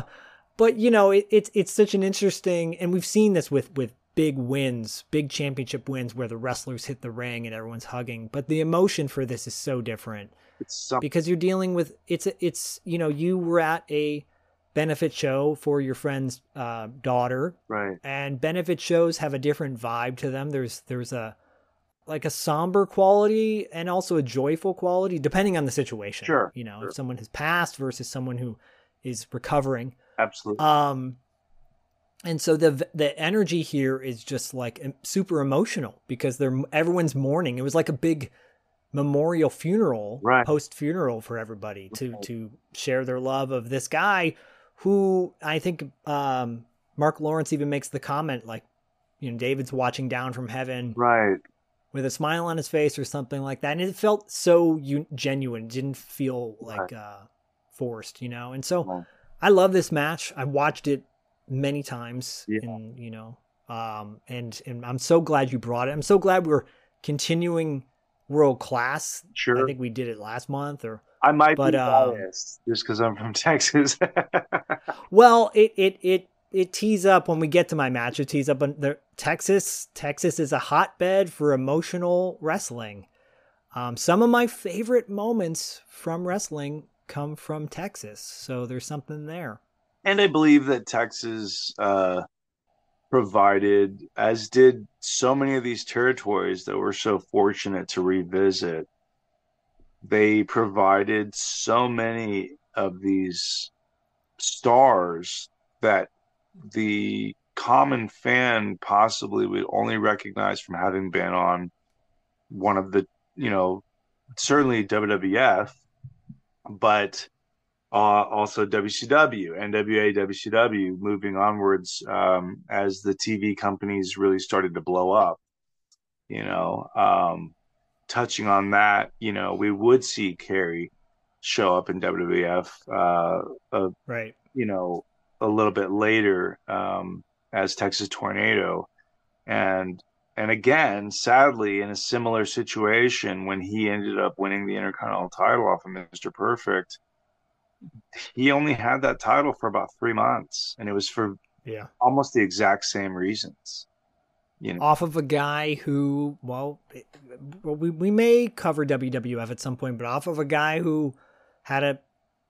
it's such an interesting, and we've seen this with big wins, big championship wins where the wrestlers hit the ring and everyone's hugging, but the emotion for this is so different. Because you're dealing with you were at a benefit show for your friend's daughter, right? And benefit shows have a different vibe to them. There's a somber quality and also a joyful quality, depending on the situation. Sure. If someone has passed versus someone who is recovering. Absolutely. And so the energy here is just like super emotional because everyone's mourning. It was like a big memorial funeral, post funeral for everybody to share their love of this guy who I think Mark Lawrence even makes the comment like, David's watching down from heaven, right, with a smile on his face or something like that. And it felt so genuine. It didn't feel like forced, And so I love this match. I watched it many times, and I'm so glad you brought it. I'm so glad we're continuing world class. Sure. I think we did it last month, or I might be biased just because I'm from Texas. Well, it tees up when we get to my match. It tees up on Texas. Texas is a hotbed for emotional wrestling. Some of my favorite moments from wrestling come from Texas, so there's something there. And I believe that Texas provided, as did so many of these territories that we're so fortunate to revisit, they provided so many of these stars that the common fan possibly would only recognize from having been on one of the, certainly WWF, but also WCW, NWA, WCW, moving onwards as the TV companies really started to blow up. Touching on that, we would see Kerry show up in WWF, right? A little bit later as Texas Tornado, and again, sadly, in a similar situation when he ended up winning the Intercontinental title off of Mr. Perfect. He only had that title for about 3 months, and it was for almost the exact same reasons. Off of a guy who, we may cover WWF at some point, but off of a guy who had a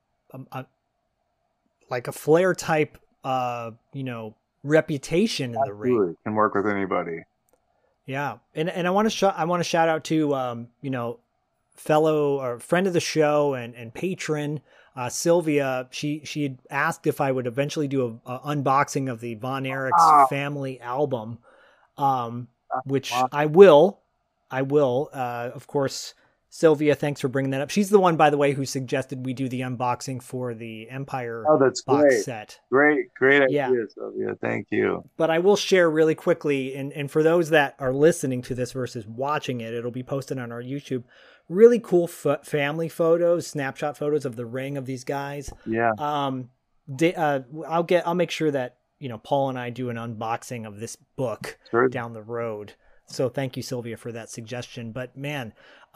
Flair type, reputation in the ring. Can work with anybody. Yeah, and I want to shout out to fellow or friend of the show and patron. Sylvia, she had asked if I would eventually do a unboxing of the Von Erichs family album, which I will. Of course, Sylvia, thanks for bringing that up. She's the one, by the way, who suggested we do the unboxing for the Empire box set. Great idea, Sylvia. Thank you. But I will share really quickly, and for those that are listening to this versus watching it, it'll be posted on our YouTube. Really cool family photos, snapshot photos of the ring of these guys. Yeah. I'll make sure that Paul and I do an unboxing of this book down the road. So thank you, Sylvia, for that suggestion. But man,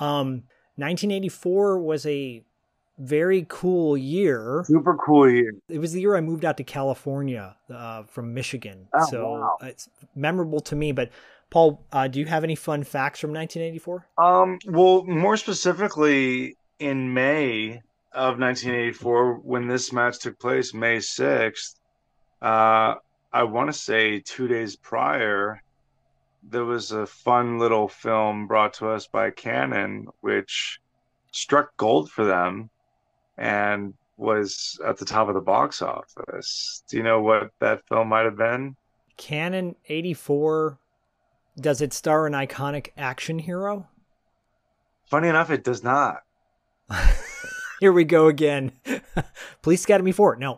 1984 was a very cool year. Super cool year. It was the year I moved out to California from Michigan. It's memorable to me. But Paul, do you have any fun facts from 1984? Well, more specifically, in May of 1984, when this match took place, May 6th, I want to say 2 days prior, there was a fun little film brought to us by Canon, which struck gold for them and was at the top of the box office. Do you know what that film might have been? Canon 84. Does it star an iconic action hero? Funny enough, it does not. Here we go again. Police Academy 4. No.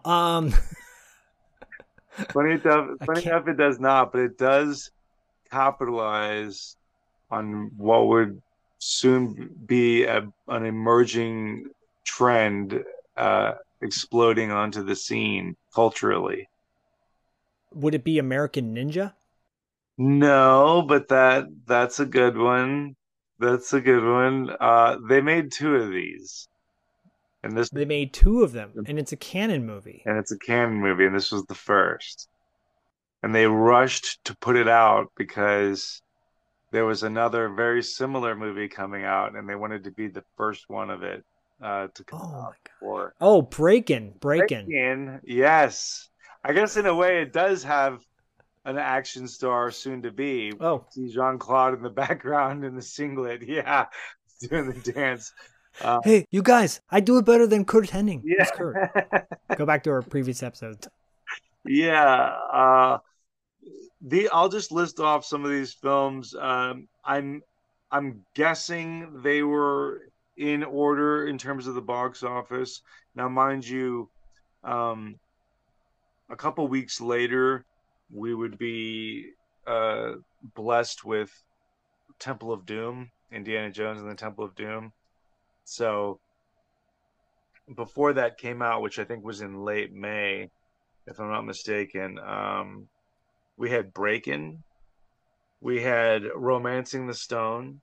Funny enough, it does not, but it does capitalize on what would soon be an emerging trend exploding onto the scene culturally. Would it be American Ninja? No, but that's a good one. That's a good one. They made two of these, and They made two of them, and it's a Canon movie. And it's a Canon movie, and this was the first. And they rushed to put it out because there was another very similar movie coming out, and they wanted to be the first one of it to come out. For. Oh, Breakin'. Breakin', yes. I guess in a way it does have an action star soon to be. Oh. See Jean-Claude in the background in the singlet. Yeah, doing the dance. Hey, you guys, I do it better than Kurt Hennig. Yeah. Kurt. Go back to our previous episode. Yeah. I'll just list off some of these films. I'm guessing they were in order in terms of the box office. Now, mind you, a couple weeks later, we would be blessed with Temple of Doom, Indiana Jones and the Temple of Doom. So before that came out, which I think was in late May, if I'm not mistaken, we had Breakin', we had Romancing the Stone,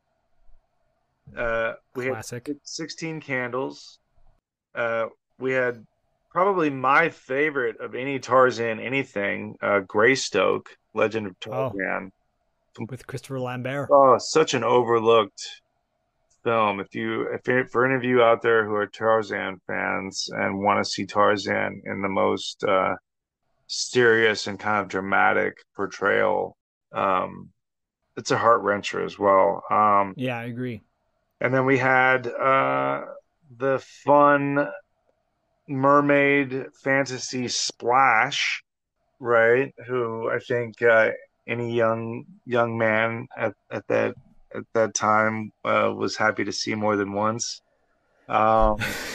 we Classic. had 16 Candles, we had probably my favorite of any Tarzan anything, Greystoke, Legend of Tarzan. With Christopher Lambert. Oh, such an overlooked film. For any of you out there who are Tarzan fans and want to see Tarzan in the most serious and kind of dramatic portrayal, it's a heart wrencher as well. Yeah, I agree. And then we had the fun mermaid fantasy Splash, right? Who I think any young man at that time was happy to see more than once. And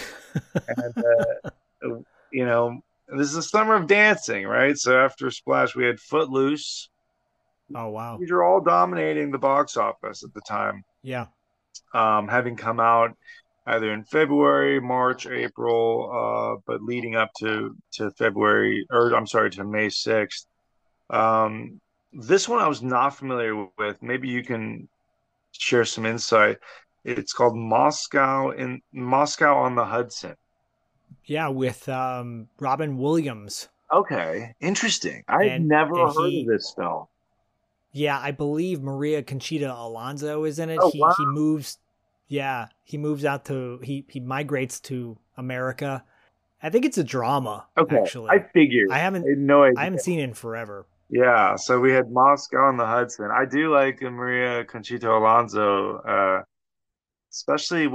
this is the summer of dancing, right? So after Splash, we had Footloose. Oh wow! These are all dominating the box office at the time. Yeah. Having come out either in February, March, April, but leading up to February, or I'm sorry, to May 6th. This one I was not familiar with. Maybe you can share some insight. It's called Moscow on the Hudson. Yeah, with Robin Williams. Okay, interesting. I've never heard of this film. Yeah, I believe Maria Conchita Alonso is in it. Oh, wow. He moves. Yeah, he moves out to he migrates to America. I think it's a drama. Okay, actually, I figured. I had no idea. I haven't seen it in forever. Yeah, so we had Moscow on the Hudson. I do like Maria Conchita Alonso, especially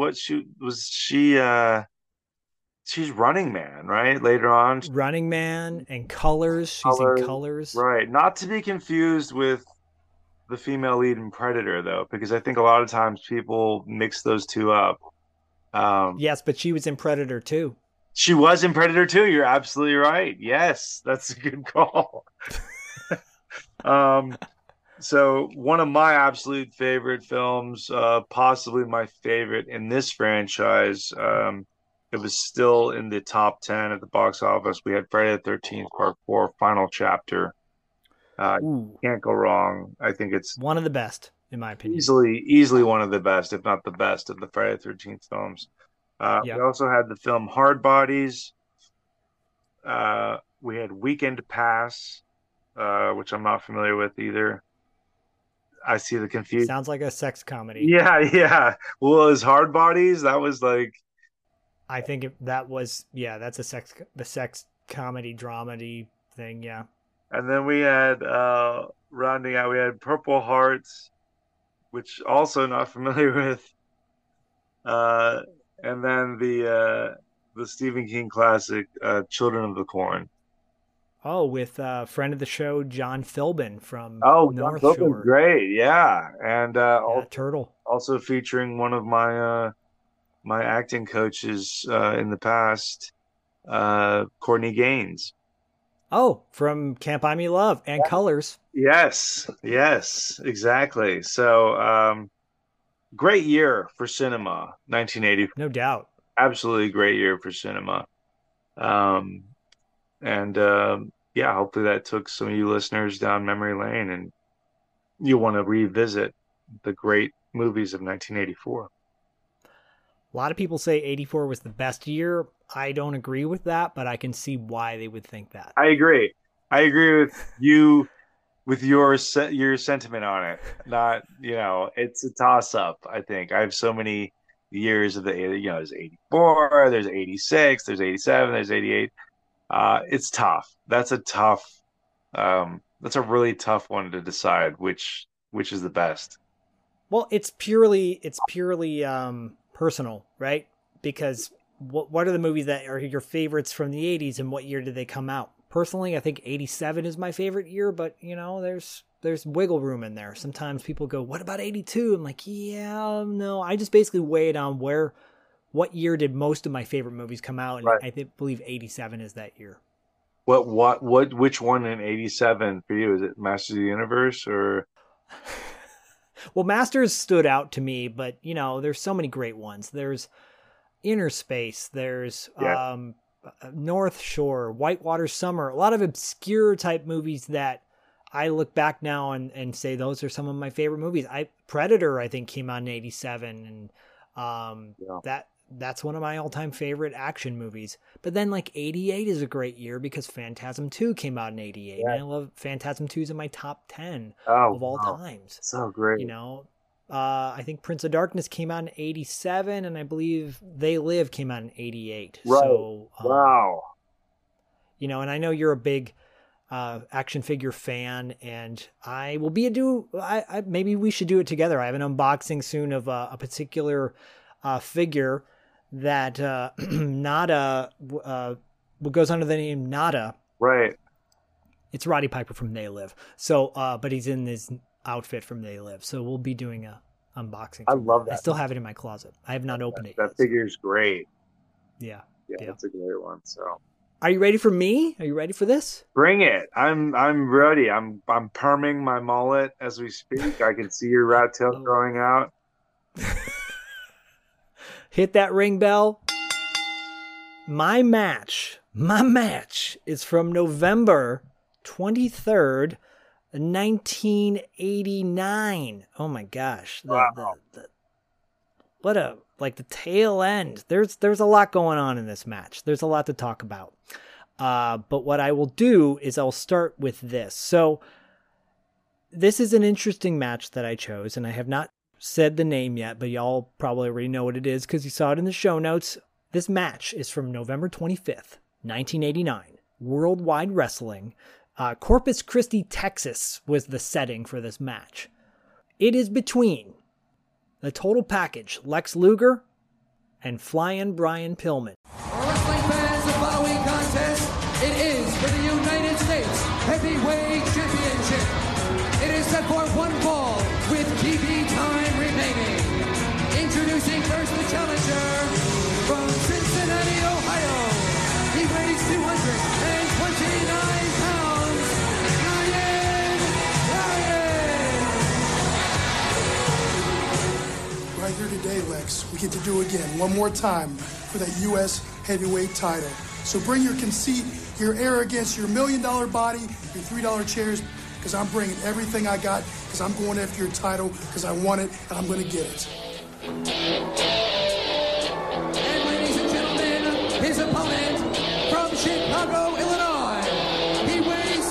she's Running Man, right? Later on, Running Man and Colors. She's in Colors, right? Not to be confused with the female lead in Predator, though, because I think a lot of times people mix those two up. Yes, but she was in Predator too. She was in Predator too. You're absolutely right. Yes, that's a good call. So one of my absolute favorite films, possibly my favorite in this franchise, it was still in the top 10 at the box office. We had Friday the 13th Part 4, Final Chapter. Can't go wrong. I think it's one of the best, in my opinion. Easily one of the best, if not the best, of the Friday the 13th films. We also had the film Hard Bodies. We had Weekend Pass, which I'm not familiar with either. I see the confusion. Sounds like a sex comedy. Yeah. Well, as Hard Bodies, that was like. I think that's a sex comedy, dramedy thing. Yeah. And then we had rounding out, we had Purple Hearts, which also not familiar with. And then the Stephen King classic, Children of the Corn. Oh, with friend of the show, John Philbin from John North Philbin's Shore. great, yeah. And Turtle. Also featuring one of my my acting coaches in the past, Courtney Gaines. Oh, from Can't Buy Me Love and Colors. Yes, exactly. So, great year for cinema, 1980. No doubt. Absolutely great year for cinema. Yeah, hopefully that took some of you listeners down memory lane and you want to revisit the great movies of 1984. A lot of people say 84 was the best year. I don't agree with that, but I can see why they would think that. I agree with you with your sentiment on it. Not, it's a toss up, I think. I have so many years of there's 84, there's 86, there's 87, there's 88. It's tough. That's a really tough one to decide which is the best. Well, it's purely personal, right? Because what are the movies that are your favorites from the 80s and what year did they come out? Personally, I think 87 is my favorite year, but there's wiggle room in there. Sometimes people go, what about 82? I'm like, yeah, no, I just basically weigh it on what year did most of my favorite movies come out, and right. I believe 87 is that year. Which one in 87 for you? Is it Masters of the Universe or? Well, Masters stood out to me, but there's so many great ones. There's Inner Space. There's North Shore, Whitewater Summer. A lot of obscure type movies that I look back now and say those are some of my favorite movies. Predator, I think, came out in 87, and that's one of my all-time favorite action movies. But then 88 is a great year because Phantasm 2 came out in 88. Yeah. And I love Phantasm 2 is in my top 10 of all times. So great. I think Prince of Darkness came out in 87, and I believe They Live came out in 88. Right. So, wow. And I know you're a big action figure fan, and I will be maybe we should do it together. I have an unboxing soon of a particular figure that Nada what goes under the name Nada. Right. It's Roddy Piper from They Live. So but he's in this outfit from They Live. So we'll be doing a unboxing. I love that. I still have it in my closet. I have not opened it yet. That figure's great. Yeah. Yeah, that's a great one. So are you ready for me? Are you ready for this? Bring it. I'm ready. I'm perming my mullet as we speak. I can see your rat tail growing out. Hit that ring bell. My match is from November 23rd, 1989. Oh my gosh. Wow. The tail end. There's a lot going on in this match. There's a lot to talk about. But what I will do is I'll start with this. So this is an interesting match that I chose, and I have not said the name yet, but y'all probably already know what it is because you saw it in the show notes. This match is from November 25th, 1989. Worldwide Wrestling. Corpus Christi, Texas was the setting for this match. It is between the Total Package, Lex Luger, and Flying Brian Pillman. Wrestling fans, the following contest, it is for the United States Heavyweight Championship. It is set for one fall with TV time remaining. Introducing first the challenger from Cincinnati, Ohio. He weighs 229 pounds, Ryan. Right here today, Lex, we get to do it again, one more time for that U.S. heavyweight title. So bring your conceit, your arrogance, your $1 million body, your $3 chairs, because I'm bringing everything I got, because I'm going after your title, because I want it, and I'm going to get it. And ladies and gentlemen, his opponent from Chicago, Illinois. He weighs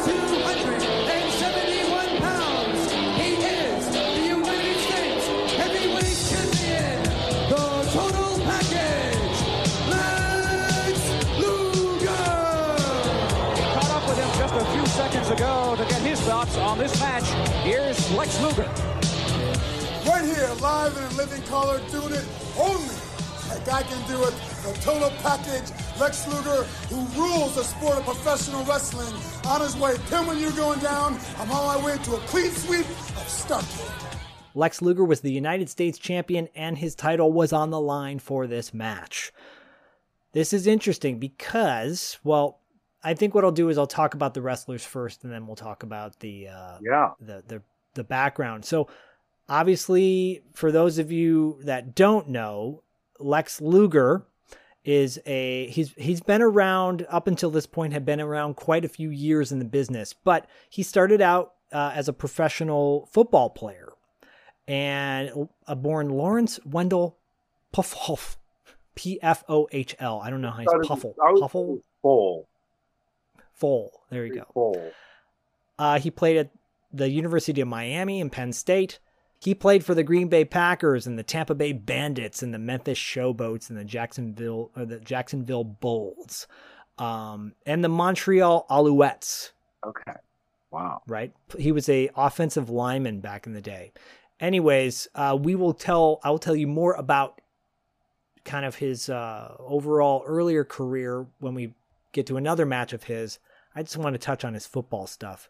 271 pounds. He is the United States Heavyweight Champion, the Total Package, Lex Luger. Caught up with him just a match, here's Lex Luger. Right here, live and in living color, doing it only like I can do it. The total package, Lex Luger, who rules the sport of professional wrestling, on his way. Pillman, you're going down. I'm on my way to a clean sweep of Starrcade. Lex Luger was the United States champion, and his title was on the line for this match. This is interesting because, well, I think what I'll do is I'll talk about the wrestlers first, and then we'll talk about the background. So, obviously, for those of you that don't know, Lex Luger is he's been around up until this point, had been around quite a few years in the business, but he started out as a professional football player, and born Lawrence Wendell Puffohl, Pfohl. I don't know how he's Puffohl. Foal. There you go. He played at the University of Miami and Penn State. He played for the Green Bay Packers and the Tampa Bay Bandits and the Memphis Showboats and the Jacksonville Bulls, and the Montreal Alouettes. Okay. Wow. Right. He was a offensive lineman back in the day. Anyways, I will tell you more about kind of his overall earlier career when we get to another match of his. I just want to touch on his football stuff.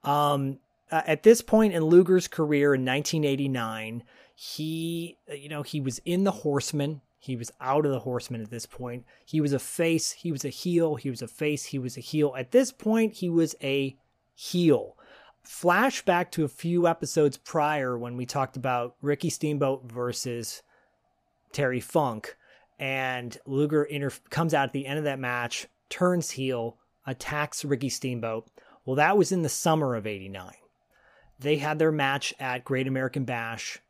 At this point in Luger's career in 1989, he was in the Horsemen. He was out of the Horsemen at this point. He was a face. He was a heel. He was a face. He was a heel. At this point, he was a heel. Flashback to a few episodes prior when we talked about Ricky Steamboat versus Terry Funk, and Luger comes out at the end of that match, turns heel, attacks Ricky Steamboat. Well, that was in the summer of '89. They had their match at Great American Bash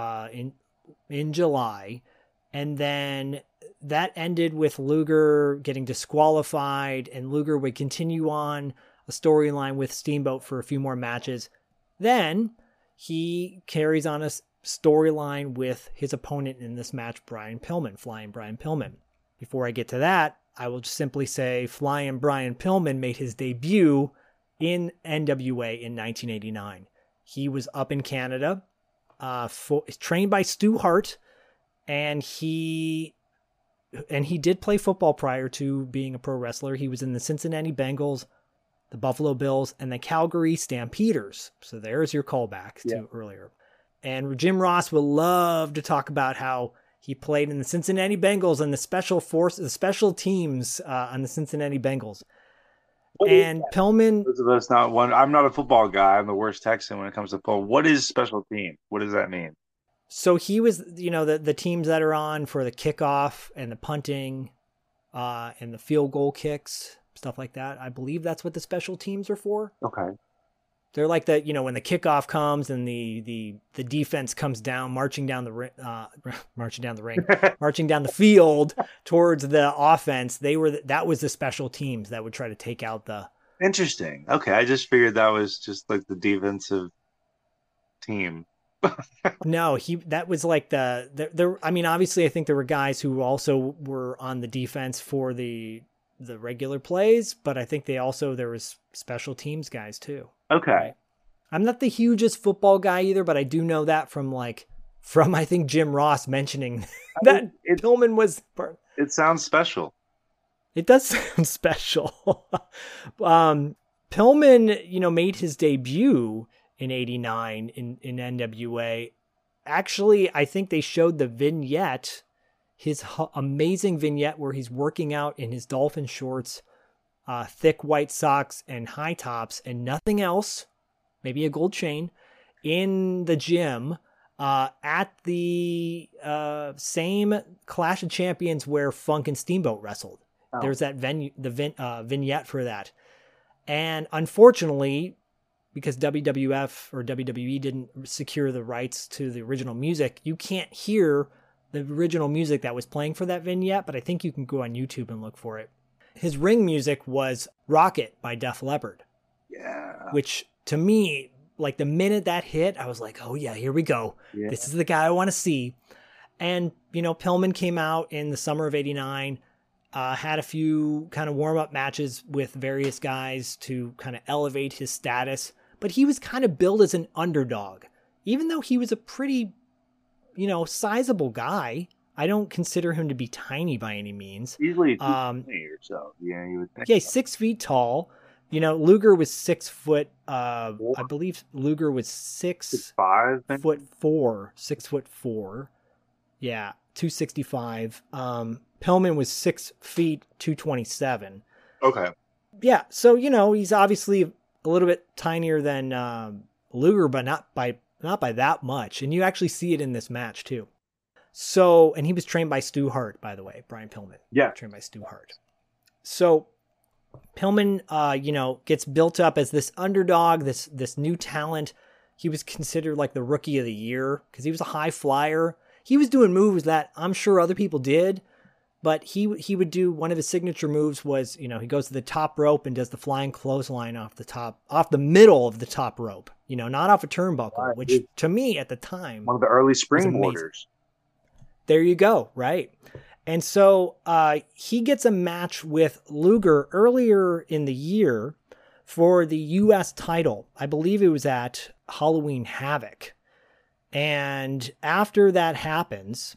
in July, and then that ended with Luger getting disqualified, and Luger would continue on a storyline with Steamboat for a few more matches. Then he carries on a storyline with his opponent in this match, Brian Pillman, Flying Brian Pillman. Before I get to that, I will just simply say Flying Brian Pillman made his debut in NWA in 1989. He was up in Canada, trained by Stu Hart, and he did play football prior to being a pro wrestler. He was in the Cincinnati Bengals, the Buffalo Bills, and the Calgary Stampeders. So there's your callback to earlier. And Jim Ross would love to talk about how he played in the Cincinnati Bengals and the special teams on the Cincinnati Bengals. And Pillman, I'm not a football guy. I'm the worst Texan when it comes to football. What is special team? What does that mean? So he was, the teams that are on for the kickoff and the punting, and the field goal kicks, stuff like that. I believe that's what the special teams are for. Okay. They're like that, when the kickoff comes and the defense comes down, marching down the field towards the offense. That was the special teams that would try to take out the. Interesting. Okay, I just figured that was just like the defensive team. No, that was like the. I mean, obviously, I think there were guys who also were on the defense for the regular plays, but I think there was special teams guys too. Okay. Right? I'm not the hugest football guy either, but I do know that from I think Jim Ross mentioning that Pillman was. It sounds special. It does sound special. Pillman, made his debut in '89 in NWA. Actually, I think they showed the vignette, his amazing vignette where he's working out in his dolphin shorts, thick white socks and high tops and nothing else, maybe a gold chain, in the gym at the same Clash of Champions where Funk and Steamboat wrestled. Oh. There's that vignette for that. And unfortunately, because WWF or WWE didn't secure the rights to the original music, you can't hear the original music that was playing for that vignette, but I think you can go on YouTube and look for it. His ring music was Rocket by Def Leppard. Yeah. Which, to me, like the minute that hit, I was like, oh yeah, here we go. Yeah. This is the guy I want to see. And, Pillman came out in the summer of '89, had a few kind of warm-up matches with various guys to kind of elevate his status. but he was kind of billed as an underdog. Even though he was a pretty, sizable guy, I don't consider him to be tiny by any means. Easily 20 or so. Yeah, you would think. Yeah, 6 feet tall. Luger was 6 foot. I believe Luger was 6'5", 6'4". Yeah, 265. Pillman was 6 feet 227. Okay. Yeah, so he's obviously a little bit tinier than Luger, but not by that much. And you actually see it in this match too. So, and he was trained by Stu Hart, by the way, Brian Pillman. Yeah, trained by Stu Hart. So Pillman, gets built up as this underdog, this new talent. He was considered like the rookie of the year because he was a high flyer. He was doing moves that I'm sure other people did, but he would do, one of his signature moves was, he goes to the top rope and does the flying clothesline off the middle of the top rope, not off a turnbuckle, right, which to me at the time, one of the early springboarders. There you go. Right. And so he gets a match with Luger earlier in the year for the U.S. title. I believe it was at Halloween Havoc. And after that happens,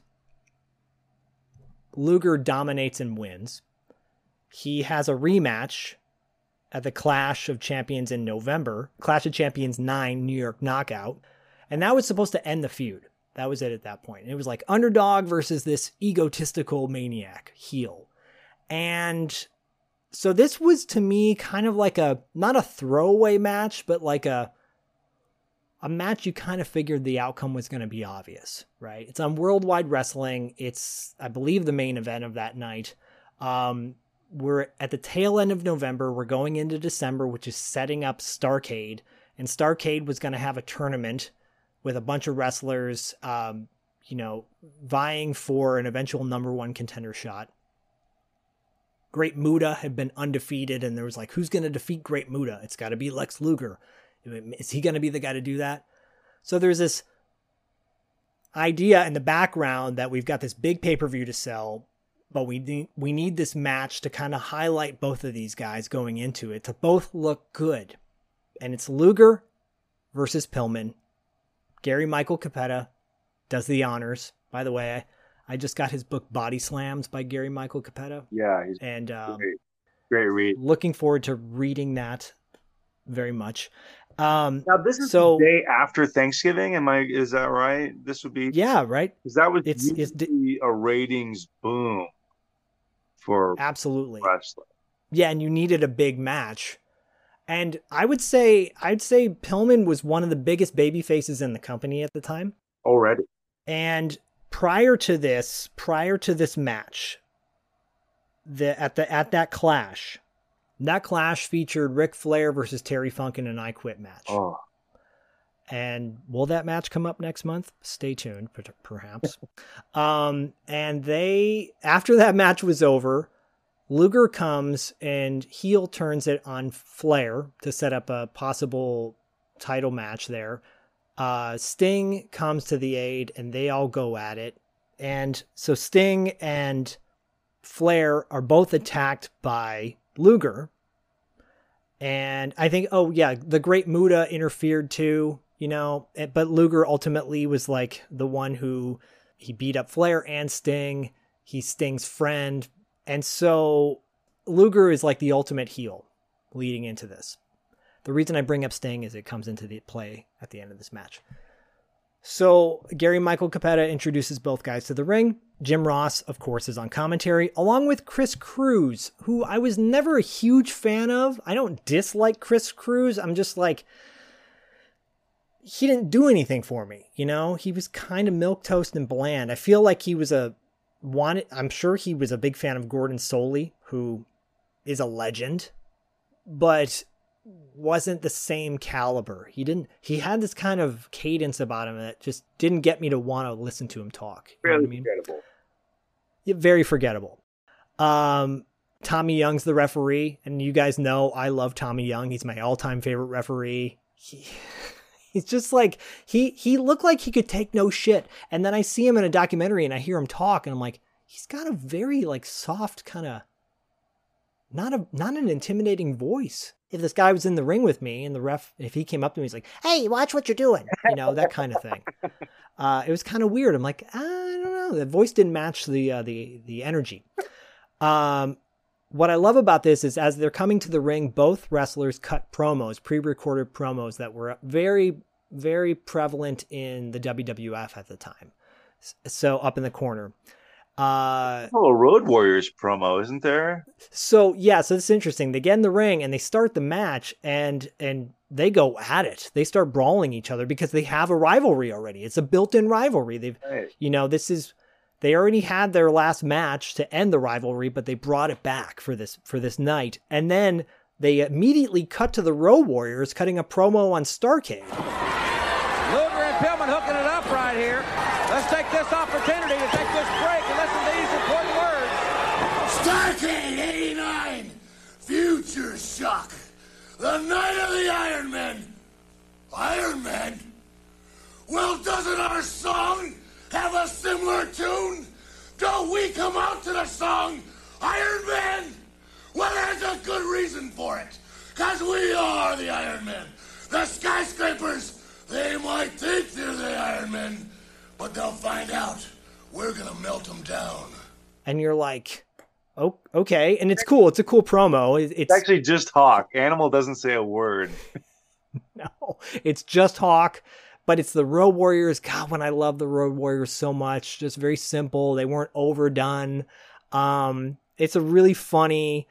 Luger dominates and wins. He has a rematch at the Clash of Champions in November, Clash of Champions 9 New York Knockout. And that was supposed to end the feud. That was it at that point. It was like underdog versus this egotistical maniac heel. And so this was to me kind of like not a throwaway match, but like a match you kind of figured the outcome was going to be obvious, right? It's on Worldwide Wrestling. It's, I believe, the main event of that night. We're at the tail end of November. We're going into December, which is setting up Starrcade. And Starrcade was going to have a tournament with a bunch of wrestlers, vying for an eventual number one contender shot. Great Muta had been undefeated, and there was like, who's going to defeat Great Muta? It's got to be Lex Luger. Is he going to be the guy to do that? So there's this idea in the background that we've got this big pay-per-view to sell, but we need this match to kind of highlight both of these guys going into it, to both look good. And it's Luger versus Pillman. Gary Michael Capetta does the honors. By the way, I just got his book Body Slams by Gary Michael Capetta. Yeah, he's great read. Looking forward to reading that very much. Now this is the day after Thanksgiving. Is that right? This would be, yeah, right. Because that was usually a ratings boom for absolutely wrestling. Yeah, and you needed a big match. And I'd say Pillman was one of the biggest baby faces in the company at the time already. And prior to this match, at that clash featured Ric Flair versus Terry Funk in an I Quit match. Oh. And will that match come up next month? Stay tuned, perhaps. And after that match was over, Luger comes and heel turns it on Flair to set up a possible title match there. Sting comes to the aid and they all go at it. And so Sting and Flair are both attacked by Luger. And I think, the Great Muta interfered too, but Luger ultimately was like the one who he beat up Flair and Sting. He's Sting's friend. And so Luger is like the ultimate heel leading into this. The reason I bring up Sting is it comes into the play at the end of this match. So Gary Michael Capetta introduces both guys to the ring. Jim Ross, of course, is on commentary, along with Chris Cruz, who I was never a huge fan of. I don't dislike Chris Cruz. I'm just like, he didn't do anything for me. He was kind of milquetoast and bland. I feel like he was I'm sure he was a big fan of Gordon Soley, who is a legend, but wasn't the same caliber. He had this kind of cadence about him that just didn't get me to want to listen to him talk. Forgettable. Yeah, very forgettable. Tommy Young's the referee, and you guys know I love Tommy Young. He's my all-time favorite referee. He's just like, he looked like he could take no shit. And then I see him in a documentary and I hear him talk and I'm like, he's got a very like soft kind of, not an intimidating voice. if this guy was in the ring with me and the ref, if he came up to me, he's like, hey, watch what you're doing, you know, that kind of thing. It was kind of weird. I'm like, I don't know. The voice didn't match the energy. What I love about this is as they're coming to the ring, both wrestlers cut promos, pre-recorded promos that were very, very prevalent in the WWF at the time. So up in the corner. A Road Warriors promo, isn't there? So it's interesting. They get in the ring and they start the match and they go at it. They start brawling each other because they have a rivalry already. It's a built-in rivalry. They already had their last match to end the rivalry, but they brought it back for this night. And then they immediately cut to the Road Warriors cutting a promo on Starrcade. Luger and Pillman hooking it up right here. Let's take this opportunity to take this break and listen to these important words. Starrcade 89, Future Shock, the night of the Iron Men. Iron Man? Well, doesn't our song have a similar tune? Don't we come out to the song Iron Man? Well, there's a good reason for it. Because we are the Iron Men. The skyscrapers, they might think they're the Iron Men, but they'll find out. We're going to melt them down. And you're like, oh, okay. And it's cool. It's a cool promo. It's actually just Hawk. Animal doesn't say a word. No, it's just Hawk. But it's the Road Warriors. God, when I love the Road Warriors so much. Just very simple. They weren't overdone. It's a really funny,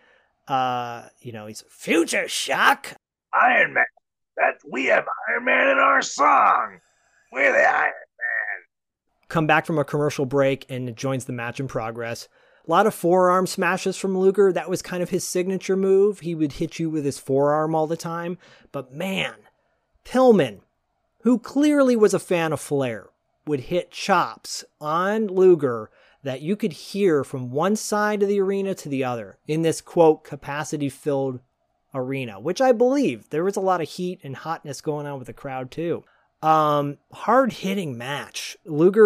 it's Future Shock. Iron Man. We have Iron Man in our song. We're the Iron Man. Come back from a commercial break and it joins the match in progress. A lot of forearm smashes from Luger. That was kind of his signature move. He would hit you with his forearm all the time. But man, Pillman, who clearly was a fan of Flair, would hit chops on Luger that you could hear from one side of the arena to the other in this, quote, capacity-filled arena, which I believe there was a lot of heat and hotness going on with the crowd too. Hard-hitting match.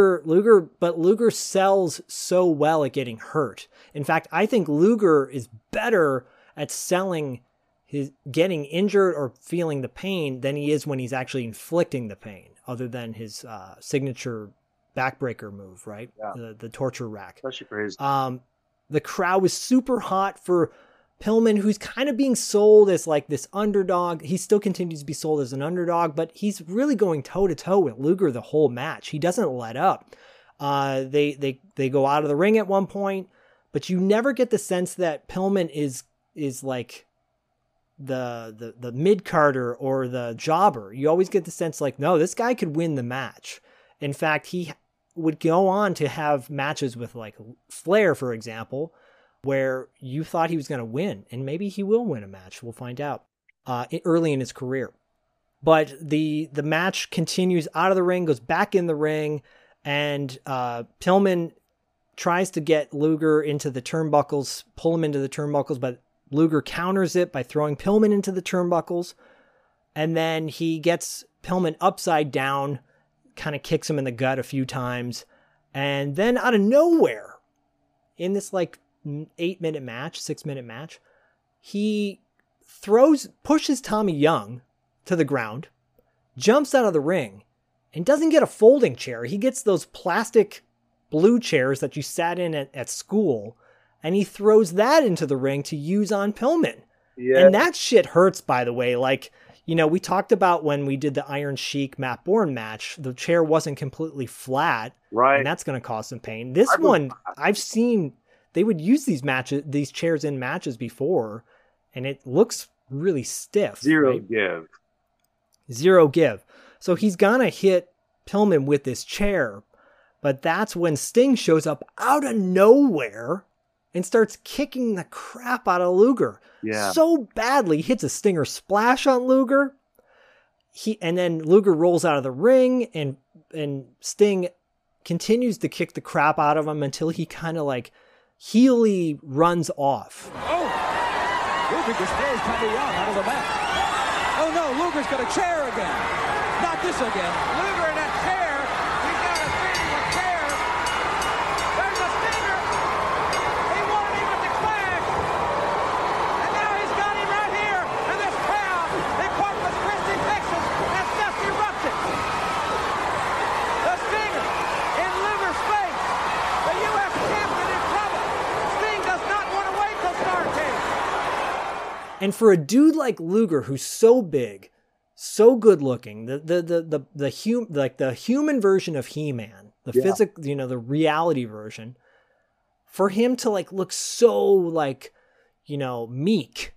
Luger sells so well at getting hurt. In fact, I think Luger is better at selling his getting injured or feeling the pain than he is when he's actually inflicting the pain, other than his signature backbreaker move, right? Yeah. The torture rack. Especially for his... The crowd was super hot for Pillman, who's kind of being sold as like this underdog. He still continues to be sold as an underdog, but he's really going toe-to-toe with Luger the whole match. He doesn't let up. They go out of the ring at one point, but you never get the sense that Pillman is like the mid-carder or the jobber. You always get the sense like, no, this guy could win the match. In fact, he would go on to have matches with like Flair, for example, where you thought he was going to win, and maybe he will win a match. We'll find out early in his career. But the match continues out of the ring, goes back in the ring, and Pillman tries to get Luger into the turnbuckles, pull him into the turnbuckles, but Luger counters it by throwing Pillman into the turnbuckles, and then he gets Pillman upside down, kind of kicks him in the gut a few times, and then out of nowhere, in this like 6-minute match, he pushes Tommy Young to the ground, jumps out of the ring, and doesn't get a folding chair. He gets those plastic blue chairs that you sat in at school, and he throws that into the ring to use on Pillman. Yeah. And that shit hurts, by the way. Like, we talked about when we did the Iron Sheik Matt Bourne match, the chair wasn't completely flat. Right. And that's going to cause some pain. I've seen they would use these chairs in matches before, and it looks really stiff. Zero give. So he's going to hit Pillman with this chair, but that's when Sting shows up out of nowhere and starts kicking the crap out of Luger. Yeah. So badly, hits a Stinger splash on Luger. And then Luger rolls out of the ring, and Sting continues to kick the crap out of him until he kind of like heely runs off. Oh! Luger just throws Tommy Young out of the mat. Oh no, Luger's got a chair again. Not this again. Luger in that chair. He's got a thing with a chair. There's a Stinger. He wanted him at the clash. And now he's got him right here. And this And for a dude like Luger, who's so big, so good looking, the human version of He-Man, the physical, the reality version, for him to like look so like, meek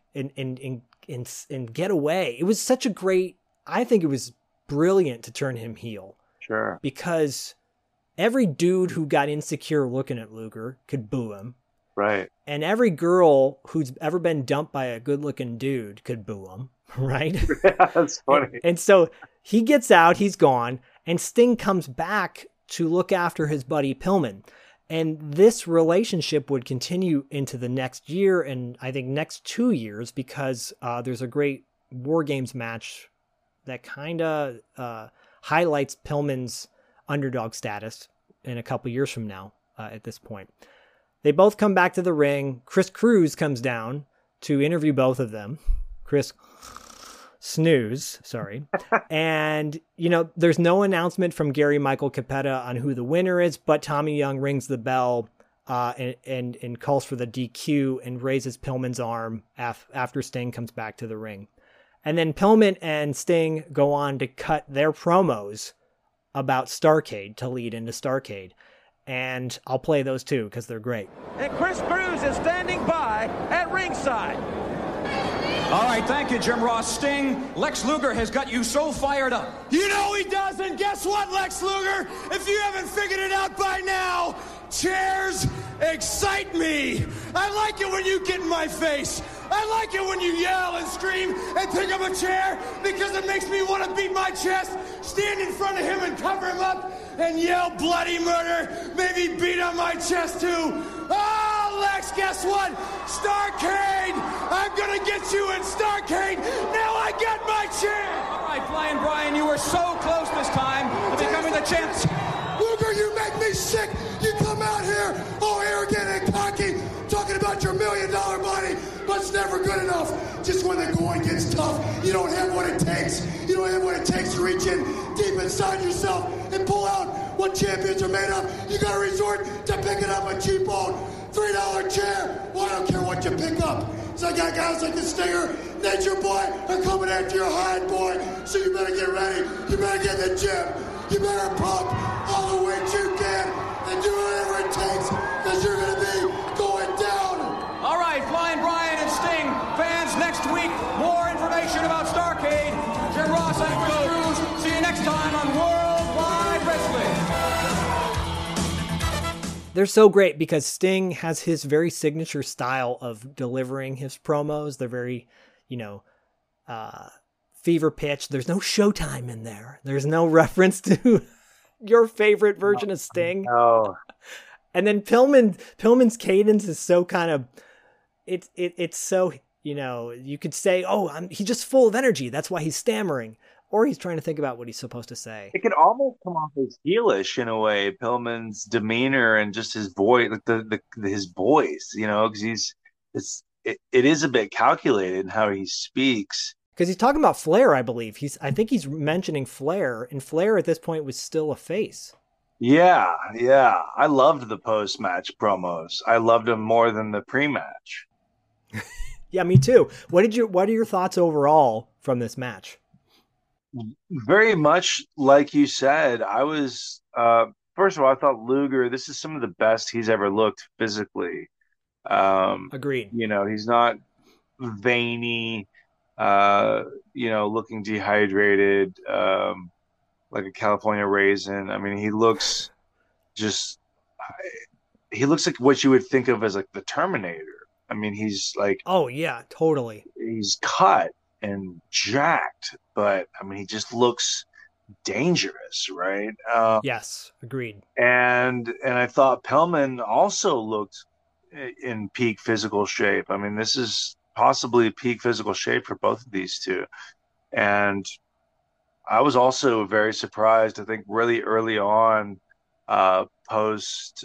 and get away. It was such a great, I think it was brilliant to turn him heel. Sure. Because every dude who got insecure looking at Luger could boo him. Right. And every girl who's ever been dumped by a good-looking dude could boo him, right? That's funny. And so he gets out, he's gone, and Sting comes back to look after his buddy Pillman. And this relationship would continue into the next year, and I think next 2 years, because there's a great War Games match that kind of highlights Pillman's underdog status in a couple years from now at this point. They both come back to the ring. Chris Cruz comes down to interview both of them. Chris Snooze, sorry. And, there's no announcement from Gary Michael Capetta on who the winner is, but Tommy Young rings the bell and calls for the DQ and raises Pillman's arm after Sting comes back to the ring. And then Pillman and Sting go on to cut their promos about Starrcade to lead into Starrcade. And I'll play those too because they're great. And Chris Cruz is standing by at ringside. All right, thank you, Jim Ross. Sting, Lex Luger has got you so fired up. You know he does, and guess what, Lex Luger? If you haven't figured it out by now, chairs excite me. I like it when you get in my face. I like it when you yell and scream and pick up a chair because it makes me want to beat my chest, stand in front of him and cover him up and yell bloody murder, maybe beat on my chest too. Oh, Lex, guess what? Starrcade! I'm gonna get you in Starrcade! Now I get my chair! All right, Flying Brian, you were so close this time to becoming the champ. Luger, you make me sick! You come out here all arrogant and cocky, talking about your $1 million body, but it's never good enough. Just when the going gets tough, you don't have what it takes. You don't have what it takes to reach in deep inside yourself and pull out what champions are made of. You gotta resort to picking up a cheap old $3 chair. Well, I don't care what you pick up. So I got guys like the Stinger, Nature Boy, are coming after your hide, boy. So you better get ready. You better get in the gym. You better pump all the weight you can and do whatever it takes, because you're going to be going down. All right, Flying Brian and Sting, fans, next week, more information about Starrcade. Jim Ross and Chris Cruz. See you next time on Worldwide Wrestling. They're so great because Sting has his very signature style of delivering his promos. They're very, fever pitch. There's no Showtime in there. There's no reference to your favorite version of Sting. Oh. And then Pillman's cadence is so kind of, it's so, you could say, he's just full of energy. That's why he's stammering. Or he's trying to think about what he's supposed to say. It could almost come off as heelish in a way, Pillman's demeanor and just his voice, like his voice, because it is a bit calculated in how he speaks. Because he's talking about Flair, I believe. I think he's mentioning Flair, and Flair at this point was still a face. Yeah. I loved the post-match promos. I loved them more than the pre-match. Yeah, me too. What are your thoughts overall from this match? Very much like you said. I was first of all, I thought Luger, this is some of the best he's ever looked physically. Agreed. He's not veiny, looking dehydrated, like a California raisin. I mean, he looks like what you would think of as like the Terminator. I mean, he's like, oh yeah, totally. He's cut and jacked, but I mean, he just looks dangerous, right? Yes, agreed. And I thought Pillman also looked in peak physical shape. I mean, this is possibly peak physical shape for both of these two. And I was also very surprised, I think really early on, post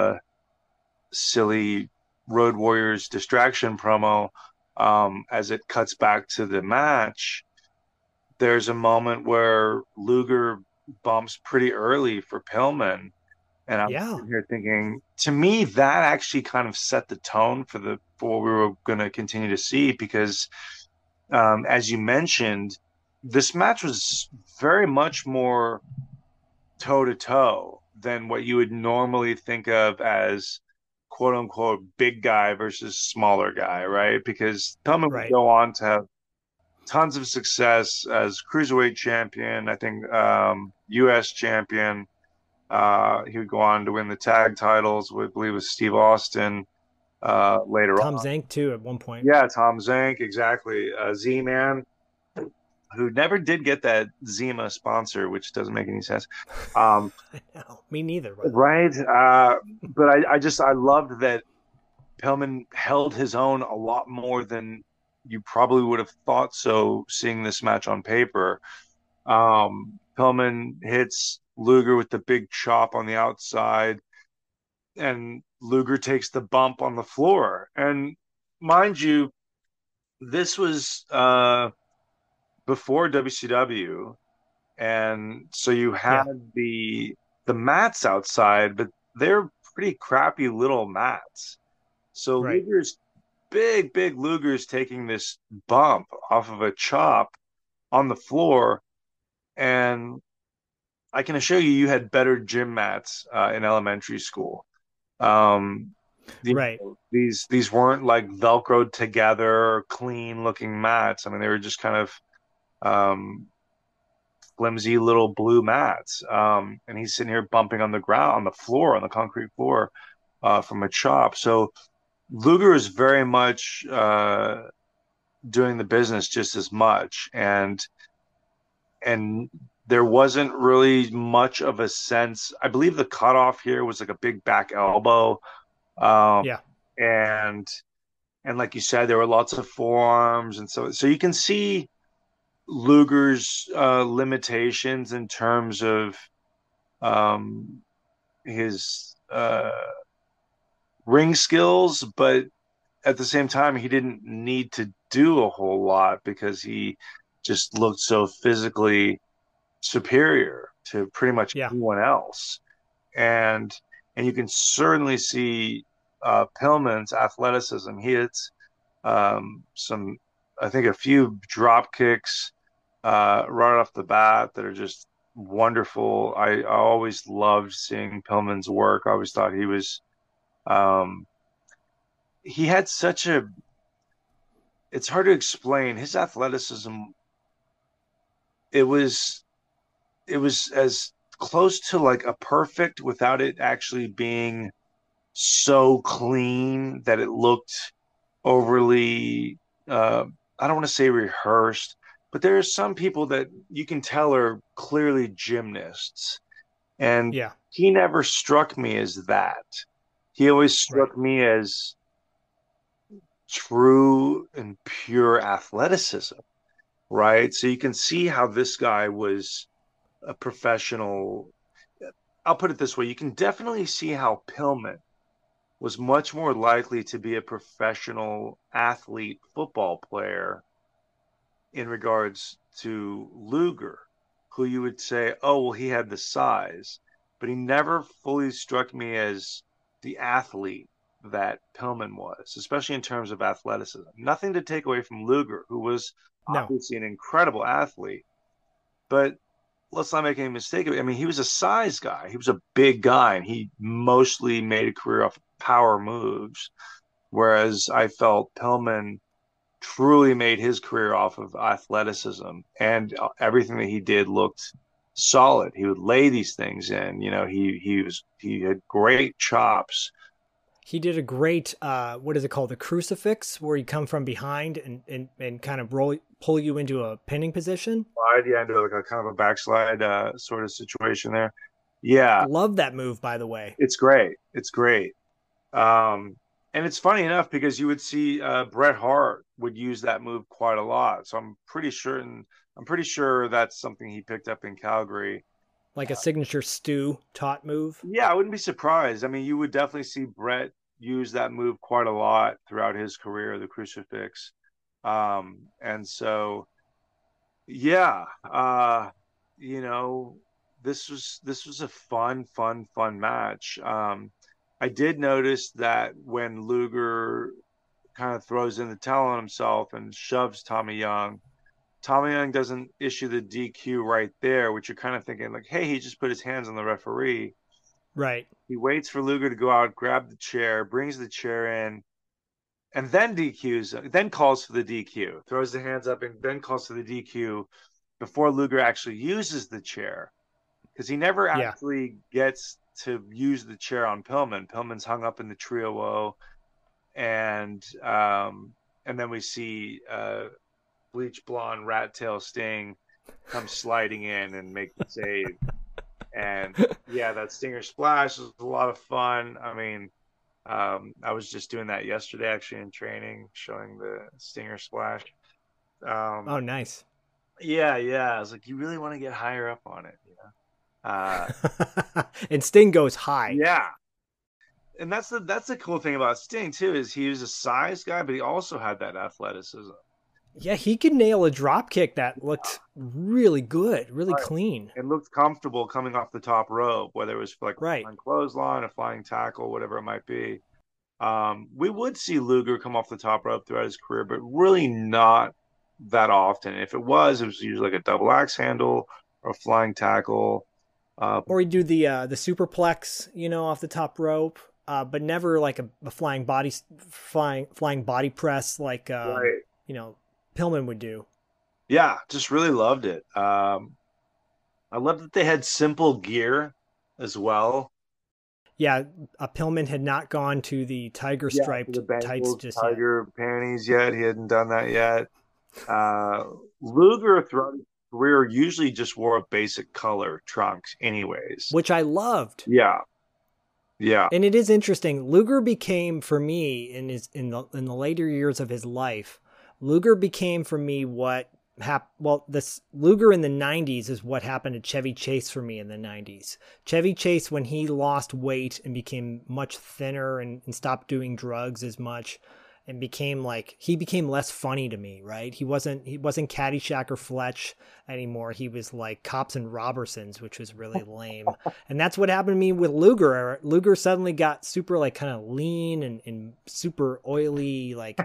silly Road Warriors distraction promo, as it cuts back to the match, there's a moment where Luger bumps pretty early for Pillman. And I'm here thinking, to me, that actually kind of set the tone for the for what we were going to continue to see because, as you mentioned, this match was very much more toe to toe than what you would normally think of as quote unquote big guy versus smaller guy, right? Because Pillman would go on to have tons of success as cruiserweight champion, I think US champion. He would go on to win the tag titles with, I believe, with Steve Austin later on. Tom Zank too at one point. Yeah, Tom Zank, exactly. Z-Man, who never did get that Zima sponsor, which doesn't make any sense. I know, me neither. Right? But I loved that Pillman held his own a lot more than you probably would have thought so seeing this match on paper. Pillman hits Luger with the big chop on the outside, and Luger takes the bump on the floor. And mind you, this was before WCW, and so you had the mats outside, but they're pretty crappy little mats. So Luger's big Luger's taking this bump off of a chop on the floor, and I can assure you, you had better gym mats in elementary school. These weren't like Velcroed together, clean looking mats. I mean, they were just kind of flimsy little blue mats. And he's sitting here bumping on the ground, on the floor, on the concrete floor from a chop. So Luger is very much doing the business just as much. And there wasn't really much of a sense. I believe the cutoff here was like a big back elbow. And like you said, there were lots of forearms, and so you can see Luger's limitations in terms of his ring skills, but at the same time, he didn't need to do a whole lot because he just looked so physically superior to pretty much anyone else. And you can certainly see Pillman's athleticism. He hits some, I think, a few drop kicks right off the bat that are just wonderful. I always loved seeing Pillman's work. I always thought he was he had such a, it's hard to explain his athleticism. It was as close to like a perfect without it actually being so clean that it looked overly I don't want to say rehearsed, but there are some people that you can tell are clearly gymnasts, and he never struck me as that. He always struck me as true and pure athleticism, right? So you can see how this guy was a professional. I'll put it this way. You can definitely see how Pillman was much more likely to be a professional athlete football player in regards to Luger, who you would say, oh, well, he had the size, but he never fully struck me as the athlete that Pillman was, especially in terms of athleticism. Nothing to take away from Luger, who was obviously an incredible athlete, but let's not make any mistake of it. I mean, he was a size guy. He was a big guy, and he mostly made a career off power moves, whereas I felt Pillman truly made his career off of athleticism, and everything that he did looked solid. He would lay these things in. You know, he had great chops. He did a great what is it called, the crucifix, where you come from behind and kind of pull you into a pinning position. Into like a kind of a backslide sort of situation there. Yeah, love that move, by the way. It's great. And it's funny enough because you would see Bret Hart would use that move quite a lot. So I'm pretty sure that's something he picked up in Calgary. Like a signature Stu taught move? Yeah, I wouldn't be surprised. I mean, you would definitely see Bret use that move quite a lot throughout his career, the crucifix. And so, yeah, you know, this was a fun match. I did notice that when Luger kind of throws in the towel on himself and shoves Tommy Young. Tommy Young doesn't issue the DQ right there, which you're kind of thinking like, hey, he just put his hands on the referee. Right. He waits for Luger to go out, grab the chair, brings the chair in, and then DQs, then calls for the DQ, throws the hands up and then calls for the DQ before Luger actually uses the chair. Because he never actually gets to use the chair on Pillman. Pillman's hung up in the Trio-O, and then we see bleach blonde rat tail Sting come sliding in and make the save. And yeah, that Stinger splash was a lot of fun. I mean, I was just doing that yesterday actually in training, showing the Stinger splash. Oh, nice. Yeah. I was like, you really want to get higher up on it, you know? And Sting goes high. Yeah. And that's the cool thing about Sting too, is he was a size guy, but he also had that athleticism. Yeah, he could nail a drop kick that looked really good, really clean. It looked comfortable coming off the top rope, whether it was for like a flying clothesline, a flying tackle, whatever it might be. We would see Luger come off the top rope throughout his career, but really not that often. If it was usually like a double axe handle or a flying tackle. Or he'd do the superplex, off the top rope, but never like a flying body press like Pillman would do. Yeah, just really loved it. I love that they had simple gear as well. Yeah, Pillman had not gone to the tiger striped tights just tiger panties yet. He hadn't done that yet. Luger throughout his career usually just wore a basic color trunks anyways, which I loved. Yeah. And it is interesting. Luger became, for me, in the later years of his life, Luger became for me what this Luger in the 90s is what happened to Chevy Chase for me in the 90s. Chevy Chase, when he lost weight and became much thinner and stopped doing drugs as much, and became less funny to me, right? He wasn't Caddyshack or Fletch anymore. He was like Cops and Robertsons, which was really lame. And that's what happened to me with Luger. Luger suddenly got super like kind of lean and super oily, like,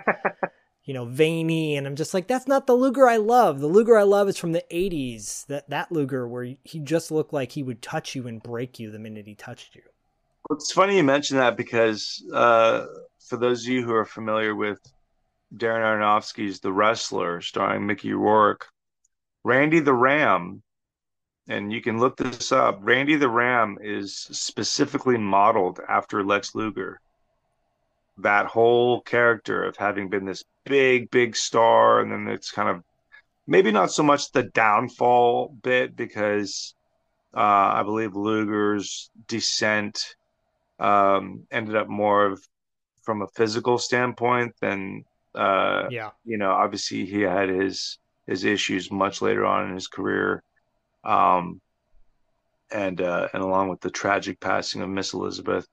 veiny. And I'm just like, that's not the Luger I love. The Luger I love is from the 80s. That Luger where he just looked like he would touch you and break you the minute he touched you. It's funny you mention that because for those of you who are familiar with Darren Aronofsky's The Wrestler, starring Mickey Rourke, Randy the Ram, and you can look this up, Randy the Ram is specifically modeled after Lex Luger. That whole character of having been this big star, and then it's kind of maybe not so much the downfall bit, because I believe Luger's descent ended up more of from a physical standpoint than obviously he had his issues much later on in his career, and along with the tragic passing of Miss Elizabeth.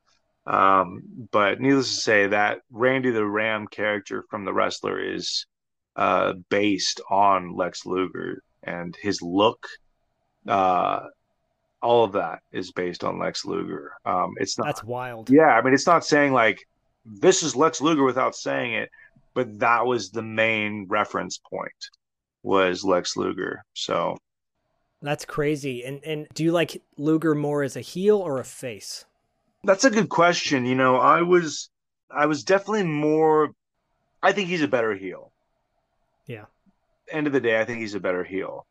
But needless to say, that Randy the Ram character from The Wrestler is based on Lex Luger, and his look, all of that is based on Lex Luger. It's not. That's wild. Yeah, I mean, it's not saying like this is Lex Luger without saying it, but that was the main reference point, was Lex Luger. So that's crazy. And do you like Luger more as a heel or a face? That's a good question. I was definitely more. I think he's a better heel. Yeah. End of the day, I think he's a better heel.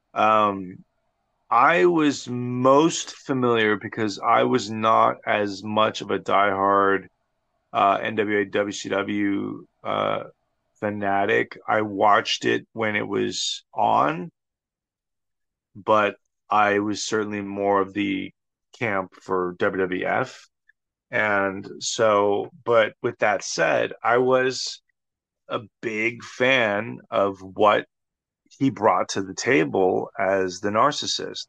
I was most familiar because I was not as much of a diehard NWA WCW fanatic. I watched it when it was on, but I was certainly more of the camp for WWF. And so, but with that said, I was a big fan of what he brought to the table as the narcissist.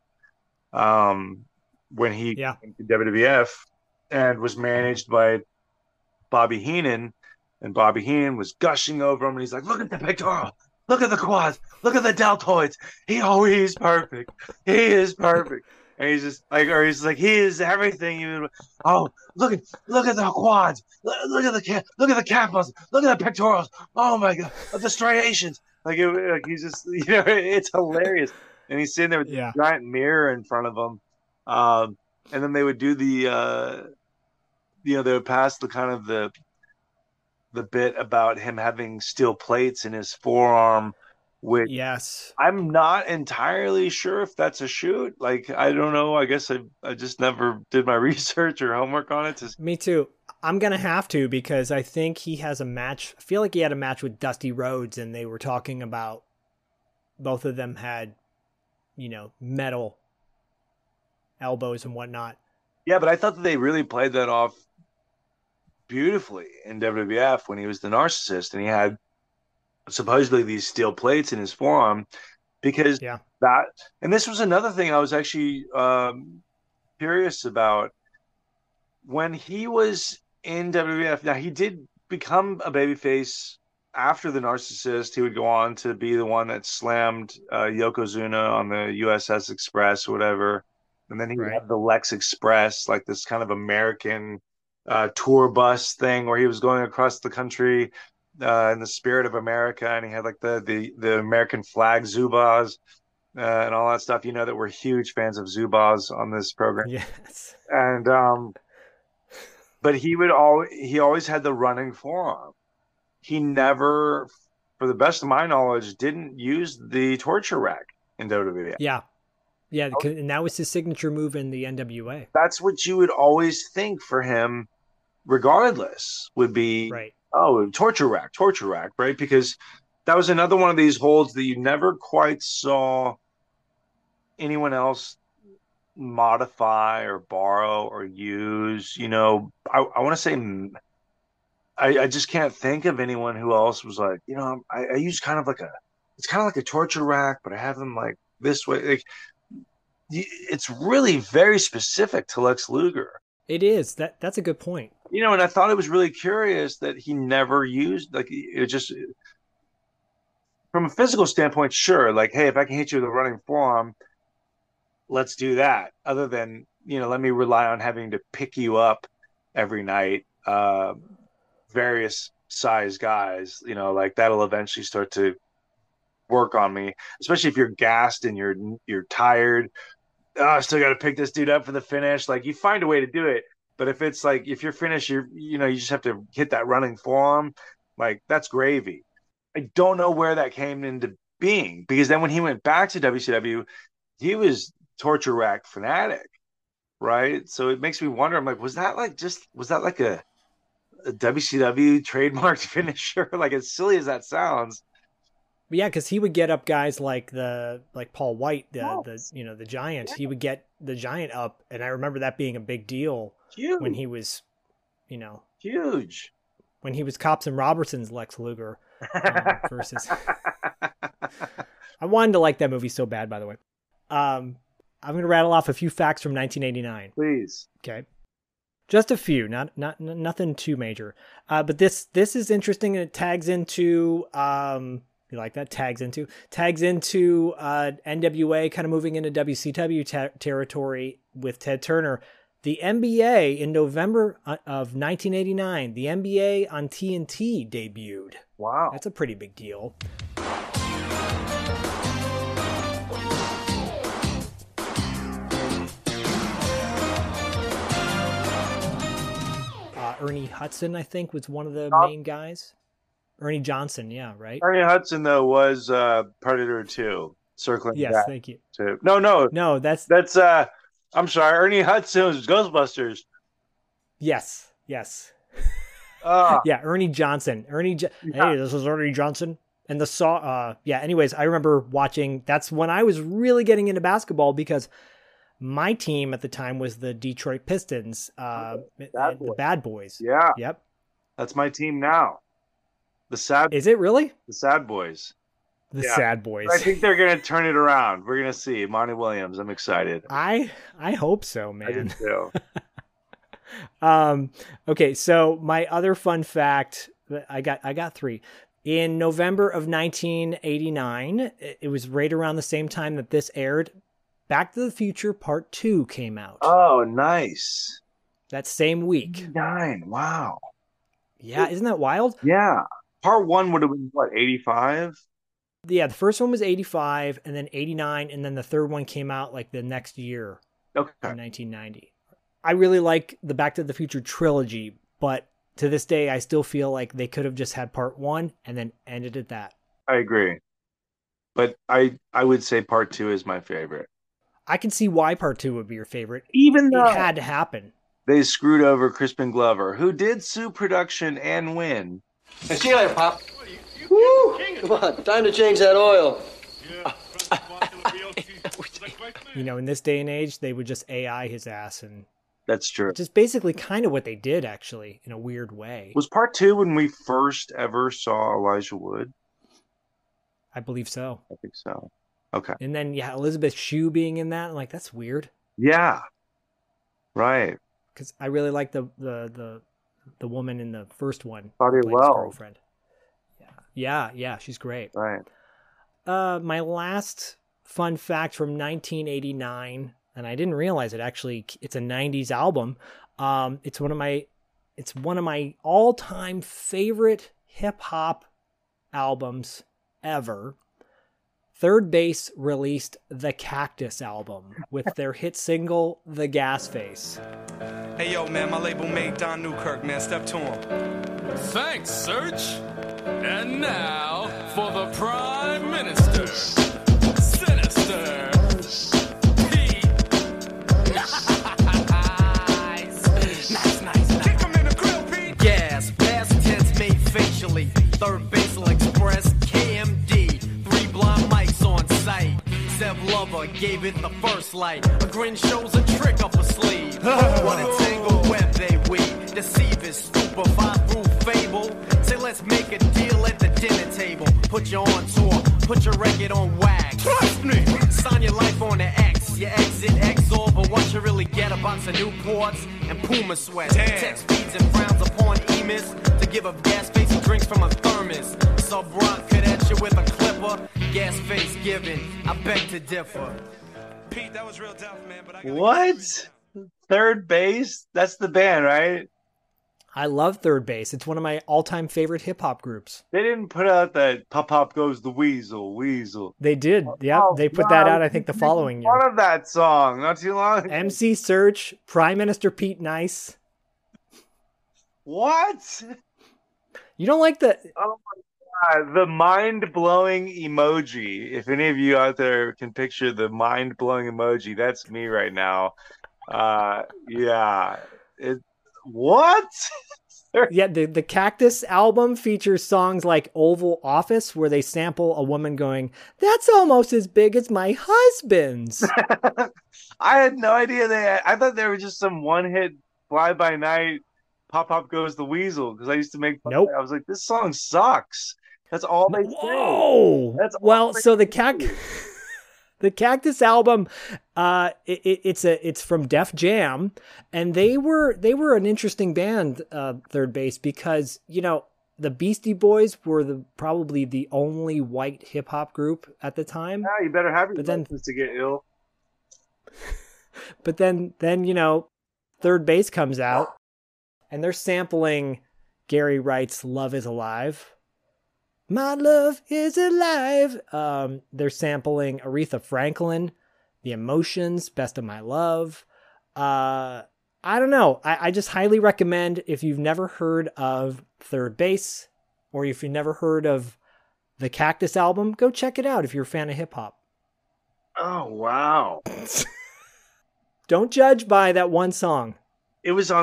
When he came to WWF and was managed by Bobby Heenan, and Bobby Heenan was gushing over him, and he's like, look at the pectoral, look at the quads, look at the deltoids. He's perfect. He is perfect. And he's just like, or he's like, he is everything. You, oh, look at the quads, look at the calf muscles, look at the pectorals. Oh my god, the striations. Like he's just, it's hilarious. And he's sitting there with a giant mirror in front of him. And then they would do the, they would pass the kind of the bit about him having steel plates in his forearm, which I'm not entirely sure if that's a shoot. Like, I don't know. I guess I just never did my research or homework on it. Me too. I'm going to have to, because I think he has a match. I feel like he had a match with Dusty Rhodes, and they were talking about both of them had, metal elbows and whatnot. Yeah, but I thought that they really played that off beautifully in WWF when he was the narcissist and he had supposedly these steel plates in his forearm, because that, and this was another thing I was actually curious about when he was in WWF. Now, he did become a babyface after the narcissist. He would go on to be the one that slammed Yokozuna on the USS Express or whatever, and then he had the Lex Express, like this kind of American tour bus thing where he was going across the country in the spirit of America, and he had like the American flag Zubaz and all that stuff. That we're huge fans of Zubaz on this program. Yes. And but he always had the running forearm. He never, for the best of my knowledge, didn't use the torture rack in WWE. Yeah, and that was his signature move in the NWA. That's what you would always think for him, regardless, would be, oh, torture rack, right? Because that was another one of these holds that you never quite saw anyone else modify or borrow or use. I want to say, I just can't think of anyone who else was like, I use kind of like a torture rack, but I have them like this way. Like, it's really very specific to Lex Luger. It is. That's a good point. And I thought it was really curious that he never used, like, it just, from a physical standpoint, sure, like, hey, if I can hit you with a running forearm, let's do that. Other than, let me rely on having to pick you up every night, various size guys, like that'll eventually start to work on me, especially if you're gassed and you're tired. Oh, I still got to pick this dude up for the finish. Like, you find a way to do it. But if it's like, if you're finished, you just have to hit that running forearm, like, that's gravy. I don't know where that came into being, because then when he went back to WCW, he was torture rack fanatic, right? So it makes me wonder. I'm like, was that like a WCW trademarked finisher? Like, as silly as that sounds. But yeah, because he would get up guys like Paul White, the Giant. Yeah. He would get the Giant up, and I remember that being a big deal when he was, huge. When he was Cops and Robertson's Lex Luger versus. I wanted to like that movie so bad, by the way. I'm going to rattle off a few facts from 1989. Please. Okay. Just a few, not nothing too major. But this is interesting, and it tags into you like that? Tags into NWA kind of moving into WCW territory with Ted Turner. The NBA in November of 1989, the NBA on TNT debuted. Wow. That's a pretty big deal. Ernie Hudson, I think, was one of the main guys. Ernie Johnson, yeah, right? Ernie Hudson, though, was Predator 2. Circling yes, back. Thank you. No, that's I'm sorry, Ernie Hudson was Ghostbusters. Yes. Yeah, Ernie Johnson. Hey, this is Ernie Johnson. And the saw, anyways, I remember watching, that's when I was really getting into basketball, because my team at the time was the Detroit Pistons, the Bad Boys. Yeah. Yep. That's my team now. Is it really? The Sad Boys. Sad Boys. I think they're going to turn it around. We're going to see. Monty Williams. I'm excited. I hope so, man. I do too. Okay, so my other fun fact, I got three. In November of 1989, it was right around the same time that this aired. Back to the Future Part 2 came out. Oh, nice. That same week. 9. Wow. Yeah, isn't that wild? Yeah. Part 1 would have been, what, 85? Yeah, the first one was 85, and then 89, and then the third one came out like the next year, in 1990. I really like the Back to the Future trilogy, but to this day, I still feel like they could have just had Part 1 and then ended at that. I agree. But I would say Part 2 is my favorite. I can see why Part 2 would be your favorite. Even though it had to happen. They screwed over Crispin Glover, who did sue production and win. Hey, see you later, Pop. Woo! Come on, time to change that oil. You know, in this day and age, they would just AI his ass, and that's true. Just basically kind of what they did, actually, in a weird way. Was Part 2 when we first ever saw Elijah Wood? I believe so. I think so. Okay. And then, yeah, Elizabeth Shue being in that, I'm like, that's weird. Yeah. Right. Because I really like the woman in the first one. Claudia Wells. Girlfriend. Yeah, she's great. Right. My last fun fact from 1989, and I didn't realize it actually. It's a 90s album. It's one of my all-time favorite hip hop albums ever. Third Base released the Cactus album with their hit single, The Gas Face. Hey, yo, man, my label mate, Don Newkirk, man. Step to him. Thanks, Serge. And now for the Prime Minister. Sinister. Pete. nice. Kick him in the grill, Pete. Gas, past tense made facially. Third Basal Express, KMD. 3 blind mics on site. Seb Lover gave it the first light. A grin shows a trick up a sleeve. What a tangled web they weave. Deceive is stupefied through fable. Say let's make a deal at the dinner table. Put you on tour, put your record on wax. Trust me. Sign your life on the X. You exit Exor, but once you really get a box of Newports and Puma sweats. Damn. Text feeds and frowns upon Emis to give up gas face and drinks from a thermos. Sub Rock could at you with a clipper. Gas face given, I beg to differ. Pete, that was real tough, man. But What? Third Base? That's the band, right? I love Third Base. It's one of my all-time favorite hip-hop groups. They didn't put out that Pop Pop Goes the Weasel. They did. Yeah, they put that out, I think, the following year. One of that song, not too long ago. MC Serch, Prime Minister Pete Nice. What? You don't like the... Oh my God, the mind-blowing emoji. If any of you out there can picture the mind-blowing emoji, that's me right now. Yeah. What? Yeah, the Cactus album features songs like Oval Office, where they sample a woman going, "That's almost as big as my husband's." I had no idea I thought they were just some one-hit fly-by-night Pop Pop Goes the Weasel, because I used to make fun of it. I was like, this song sucks. That's all they say. Whoa! So the Cactus album, it's from Def Jam, and they were an interesting band, Third Base, because the Beastie Boys were probably the only white hip hop group at the time. Yeah, you better have your license to get ill. But then Third Base comes out, and they're sampling Gary Wright's "Love Is Alive." My love is alive. They're sampling Aretha Franklin, The Emotions, Best of My Love. I don't know. I just highly recommend, if you've never heard of Third Base, or if you've never heard of the Cactus album, go check it out if you're a fan of hip hop. Oh, wow. Don't judge by that one song. It was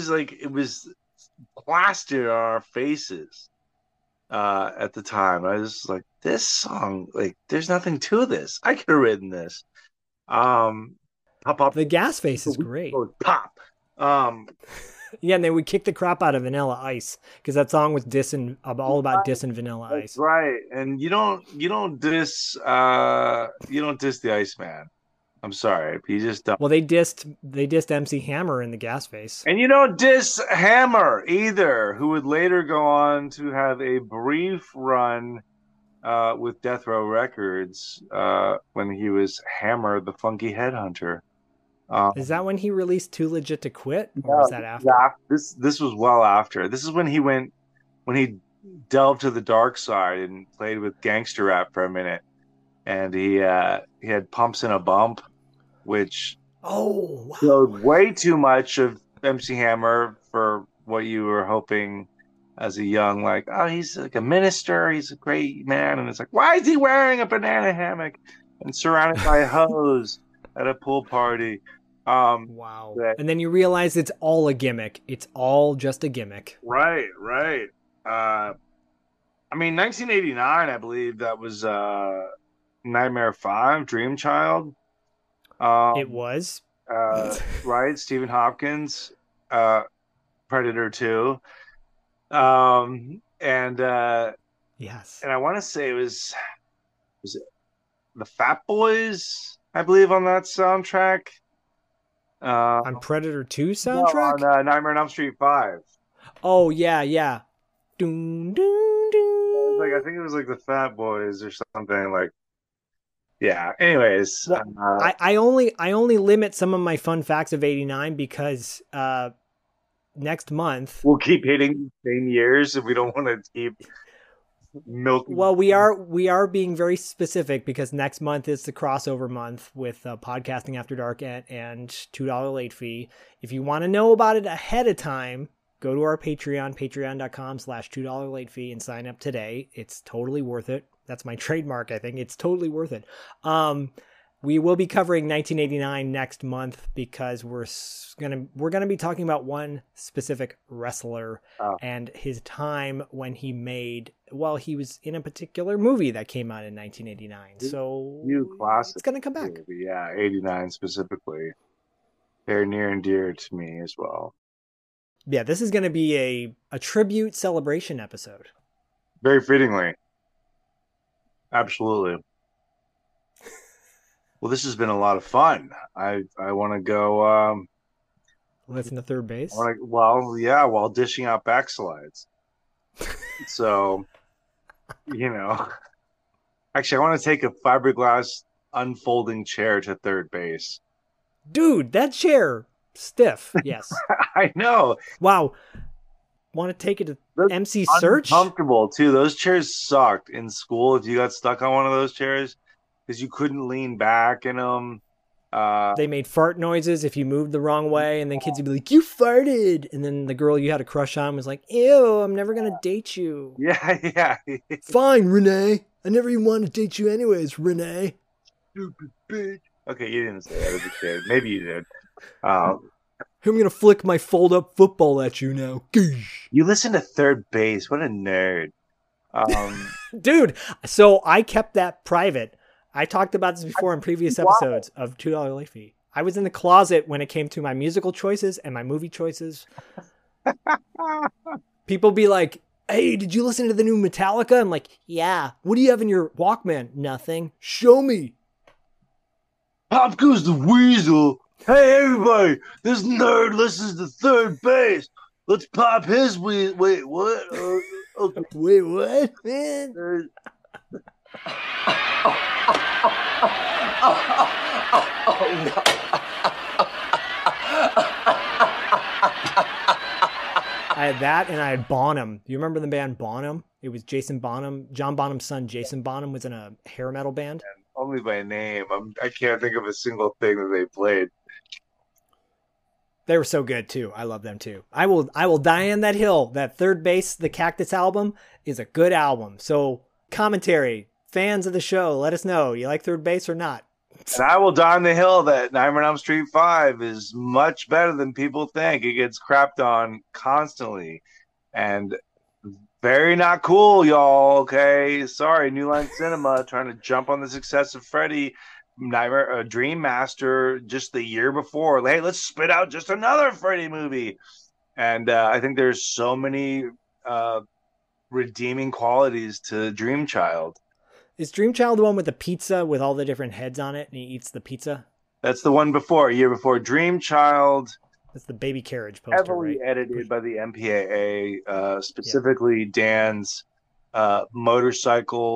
plastered on our faces. At the time, I was like, this song, there's nothing to this. I could have written this. Pop Pop. The Gas Face is great. Pop. Yeah, and they would kick the crap out of Vanilla Ice, because that song was all about dissing Vanilla Ice. That's right, and you don't diss the Iceman. I'm sorry, you just don't. Well, they dissed MC Hammer in the Gas Face. And you don't diss Hammer either, who would later go on to have a brief run with Death Row Records when he was Hammer, the Funky Headhunter. Is that when he released Too Legit to Quit, or was that after? Yeah, this was well after. This is when he delved to the dark side and played with gangster rap for a minute, and he had Pumps in a Bump, which showed way too much of MC Hammer for what you were hoping as a young, like, oh, he's like a minister, he's a great man, and it's like, why is he wearing a banana hammock and surrounded by hoes at a pool party? Wow. And then you realize it's all a gimmick. It's all just a gimmick. Right. I mean, 1989, I believe that was Nightmare 5, Dream Child. It was. Right, Stephen Hopkins, Predator 2. Yes. And I want to say was it the Fat Boys, I believe, on that soundtrack. On Predator 2 soundtrack? No, on Nightmare on Elm Street 5. Oh, yeah. Doom, doom, doom. I think it was like the Fat Boys or something, like, yeah. Anyways, well, I only limit some of my fun facts of '89 because next month we'll keep hitting the same years if we don't want to keep milking. Well, we are being very specific because next month is the crossover month with Podcasting After Dark and $2 late fee. If you want to know about it ahead of time, go to our Patreon, patreon.com/$2 late fee, and sign up today. It's totally worth it. That's my trademark, I think. It's totally worth it. We will be covering 1989 next month because we're gonna be talking about one specific wrestler and his time when he was in a particular movie that came out in 1989. So it's gonna come back. Movie. Yeah, 89 specifically. They're near and dear to me as well. Yeah, this is gonna be a tribute celebration episode. Very fittingly. Absolutely. Well, this has been a lot of fun. I want to go listen to Third Base. While dishing out backslides. So, actually, I want to take a fiberglass unfolding chair to third base. Dude, that chair stiff. Yes, I know. Wow. Want to take it to MC Search? Uncomfortable too. Those chairs sucked in school. If you got stuck on one of those chairs, because you couldn't lean back in them. They made fart noises if you moved the wrong way, and then kids would be like, "You farted," and then the girl you had a crush on was like, "Ew, I'm never gonna date you." Yeah. Fine, Renee. I never even wanted to date you anyways, Renee. Stupid bitch. Okay, you didn't say that as a kid. Maybe you did. I'm going to flick my fold-up football at you now. You listen to Third Base. What a nerd. Dude, so I kept that private. I talked about this before in previous episodes of $2 late fee. I was in the closet when it came to my musical choices and my movie choices. People be like, "Hey, did you listen to the new Metallica?" I'm like, "Yeah." "What do you have in your Walkman?" "Nothing." "Show me." Pop goes the weasel. Hey, everybody, this nerd listens to Third Base. Let's pop his weasel. Wait, what? Okay. Wait, what, man? I had that, and I had Bonham. Do you remember the band Bonham? It was Jason Bonham. John Bonham's son, Jason Bonham, was in a hair metal band. Only by name. I can't think of a single thing that they played. They were so good too. I love them too. I will die on that hill. That Third Base, the Cactus album, is a good album. So, commentary, fans of the show, let us know. You like Third Base or not? And I will die on the hill that Nightmare on Elm Street 5 is much better than people think. It gets crapped on constantly. And very not cool, y'all, okay? Sorry, New Line Cinema trying to jump on the success of Freddy, Dream Master just the year before. Hey, let's spit out just another Freddy movie. And I think there's so many redeeming qualities to Dream Child. Is Dream Child the one with the pizza with all the different heads on it and he eats the pizza? That's the one before, a year before. Dream Child. That's the baby carriage poster, heavily edited by the MPAA, specifically Dan's motorcycle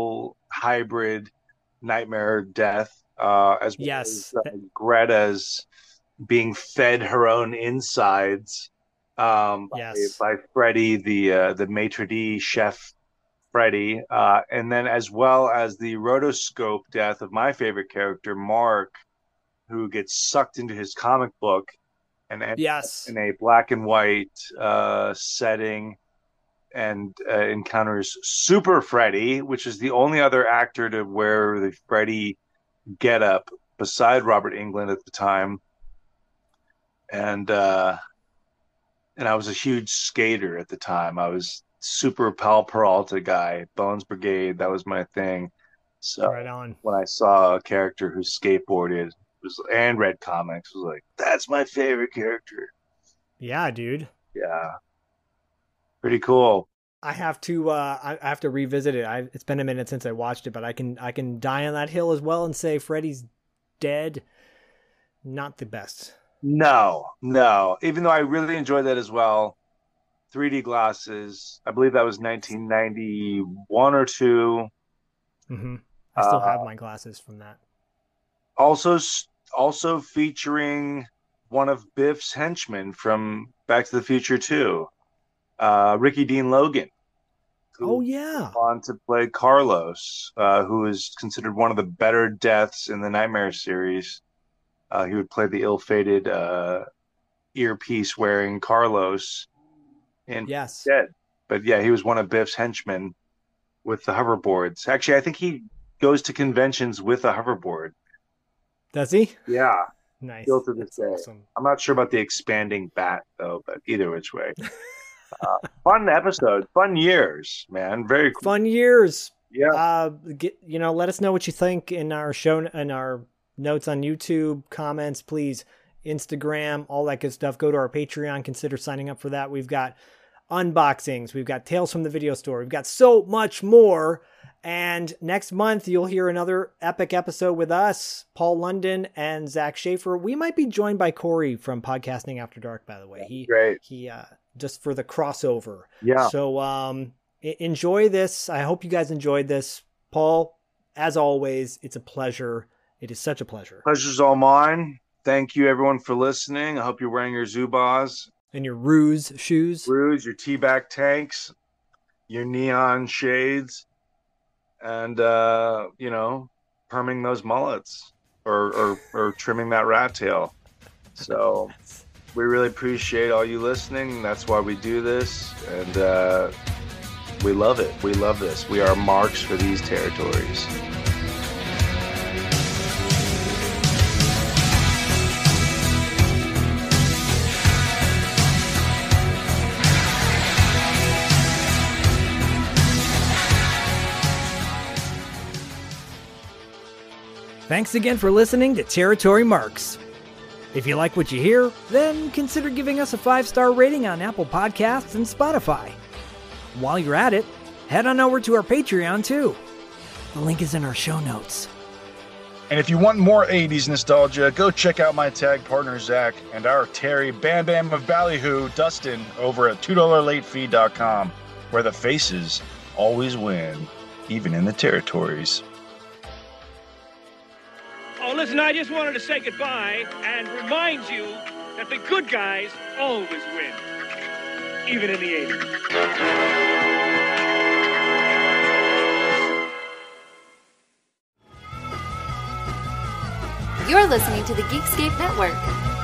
hybrid Nightmare death, as well as Greta's being fed her own insides by Freddy, the maitre d' chef Freddy, and then as well as the rotoscope death of my favorite character, Mark, who gets sucked into his comic book and ends up in a black and white setting and encounters Super Freddy, which is the only other actor to wear the Freddy getup beside Robert Englund at the time. And I was a huge skater at the time. I was super Pal Peralta guy, Bones Brigade. That was my thing. So right on. When I saw a character who skateboarded and read comics, was like, that's my favorite character. Yeah, dude. Yeah. Pretty cool. I have to revisit it. It's been a minute since I watched it, but I can die on that hill as well and say Freddy's Dead, not the best. No. Even though I really enjoyed that as well. 3D glasses. I believe that was 1991 or 2. Mm-hmm. I still have my glasses from that. Also featuring one of Biff's henchmen from Back to the Future 2, Ricky Dean Logan. Oh yeah, on to play Carlos, who is considered one of the better deaths in the Nightmare series. He would play the ill-fated earpiece wearing Carlos in Dead. But yeah, he was one of Biff's henchmen with the hoverboards. Actually, I think he goes to conventions with a hoverboard. Does he? Yeah. Nice. Still to this day. Awesome. I'm not sure about the expanding bat, though, but either which way. Fun episode. Fun years, man. Very cool. Fun years. Yeah. Let us know what you think in our show, in our notes on YouTube, comments, please. Instagram, all that good stuff. Go to our Patreon. Consider signing up for that. We've got unboxings. We've got Tales from the Video Store. We've got so much more. And next month, you'll hear another epic episode with us, Paul London and Zach Schaefer. We might be joined by Corey from Podcasting After Dark, by the way. Great. He just for the crossover. Yeah. So enjoy this. I hope you guys enjoyed this. Paul, as always, it's a pleasure. It is such a pleasure. Pleasure's all mine. Thank you, everyone, for listening. I hope you're wearing your Zubaz. And your Ruse shoes. Ruse, your T-back tanks, your neon shades, and, perming those mullets or trimming that rat tail. So we really appreciate all you listening. That's why we do this. And we love it. We love this. We are marks for these territories. Thanks again for listening to Territory Marks. If you like what you hear, then consider giving us a 5-star rating on Apple Podcasts and Spotify. While you're at it, head on over to our Patreon too. The link is in our show notes. And if you want more 80s nostalgia, go check out my tag partner Zach and our Terry Bam Bam of Ballyhoo, Dustin, over at $2latefee.com, where the faces always win, even in the territories. Oh, listen, I just wanted to say goodbye and remind you that the good guys always win, even in the 80s. You're listening to the Geekscape Network.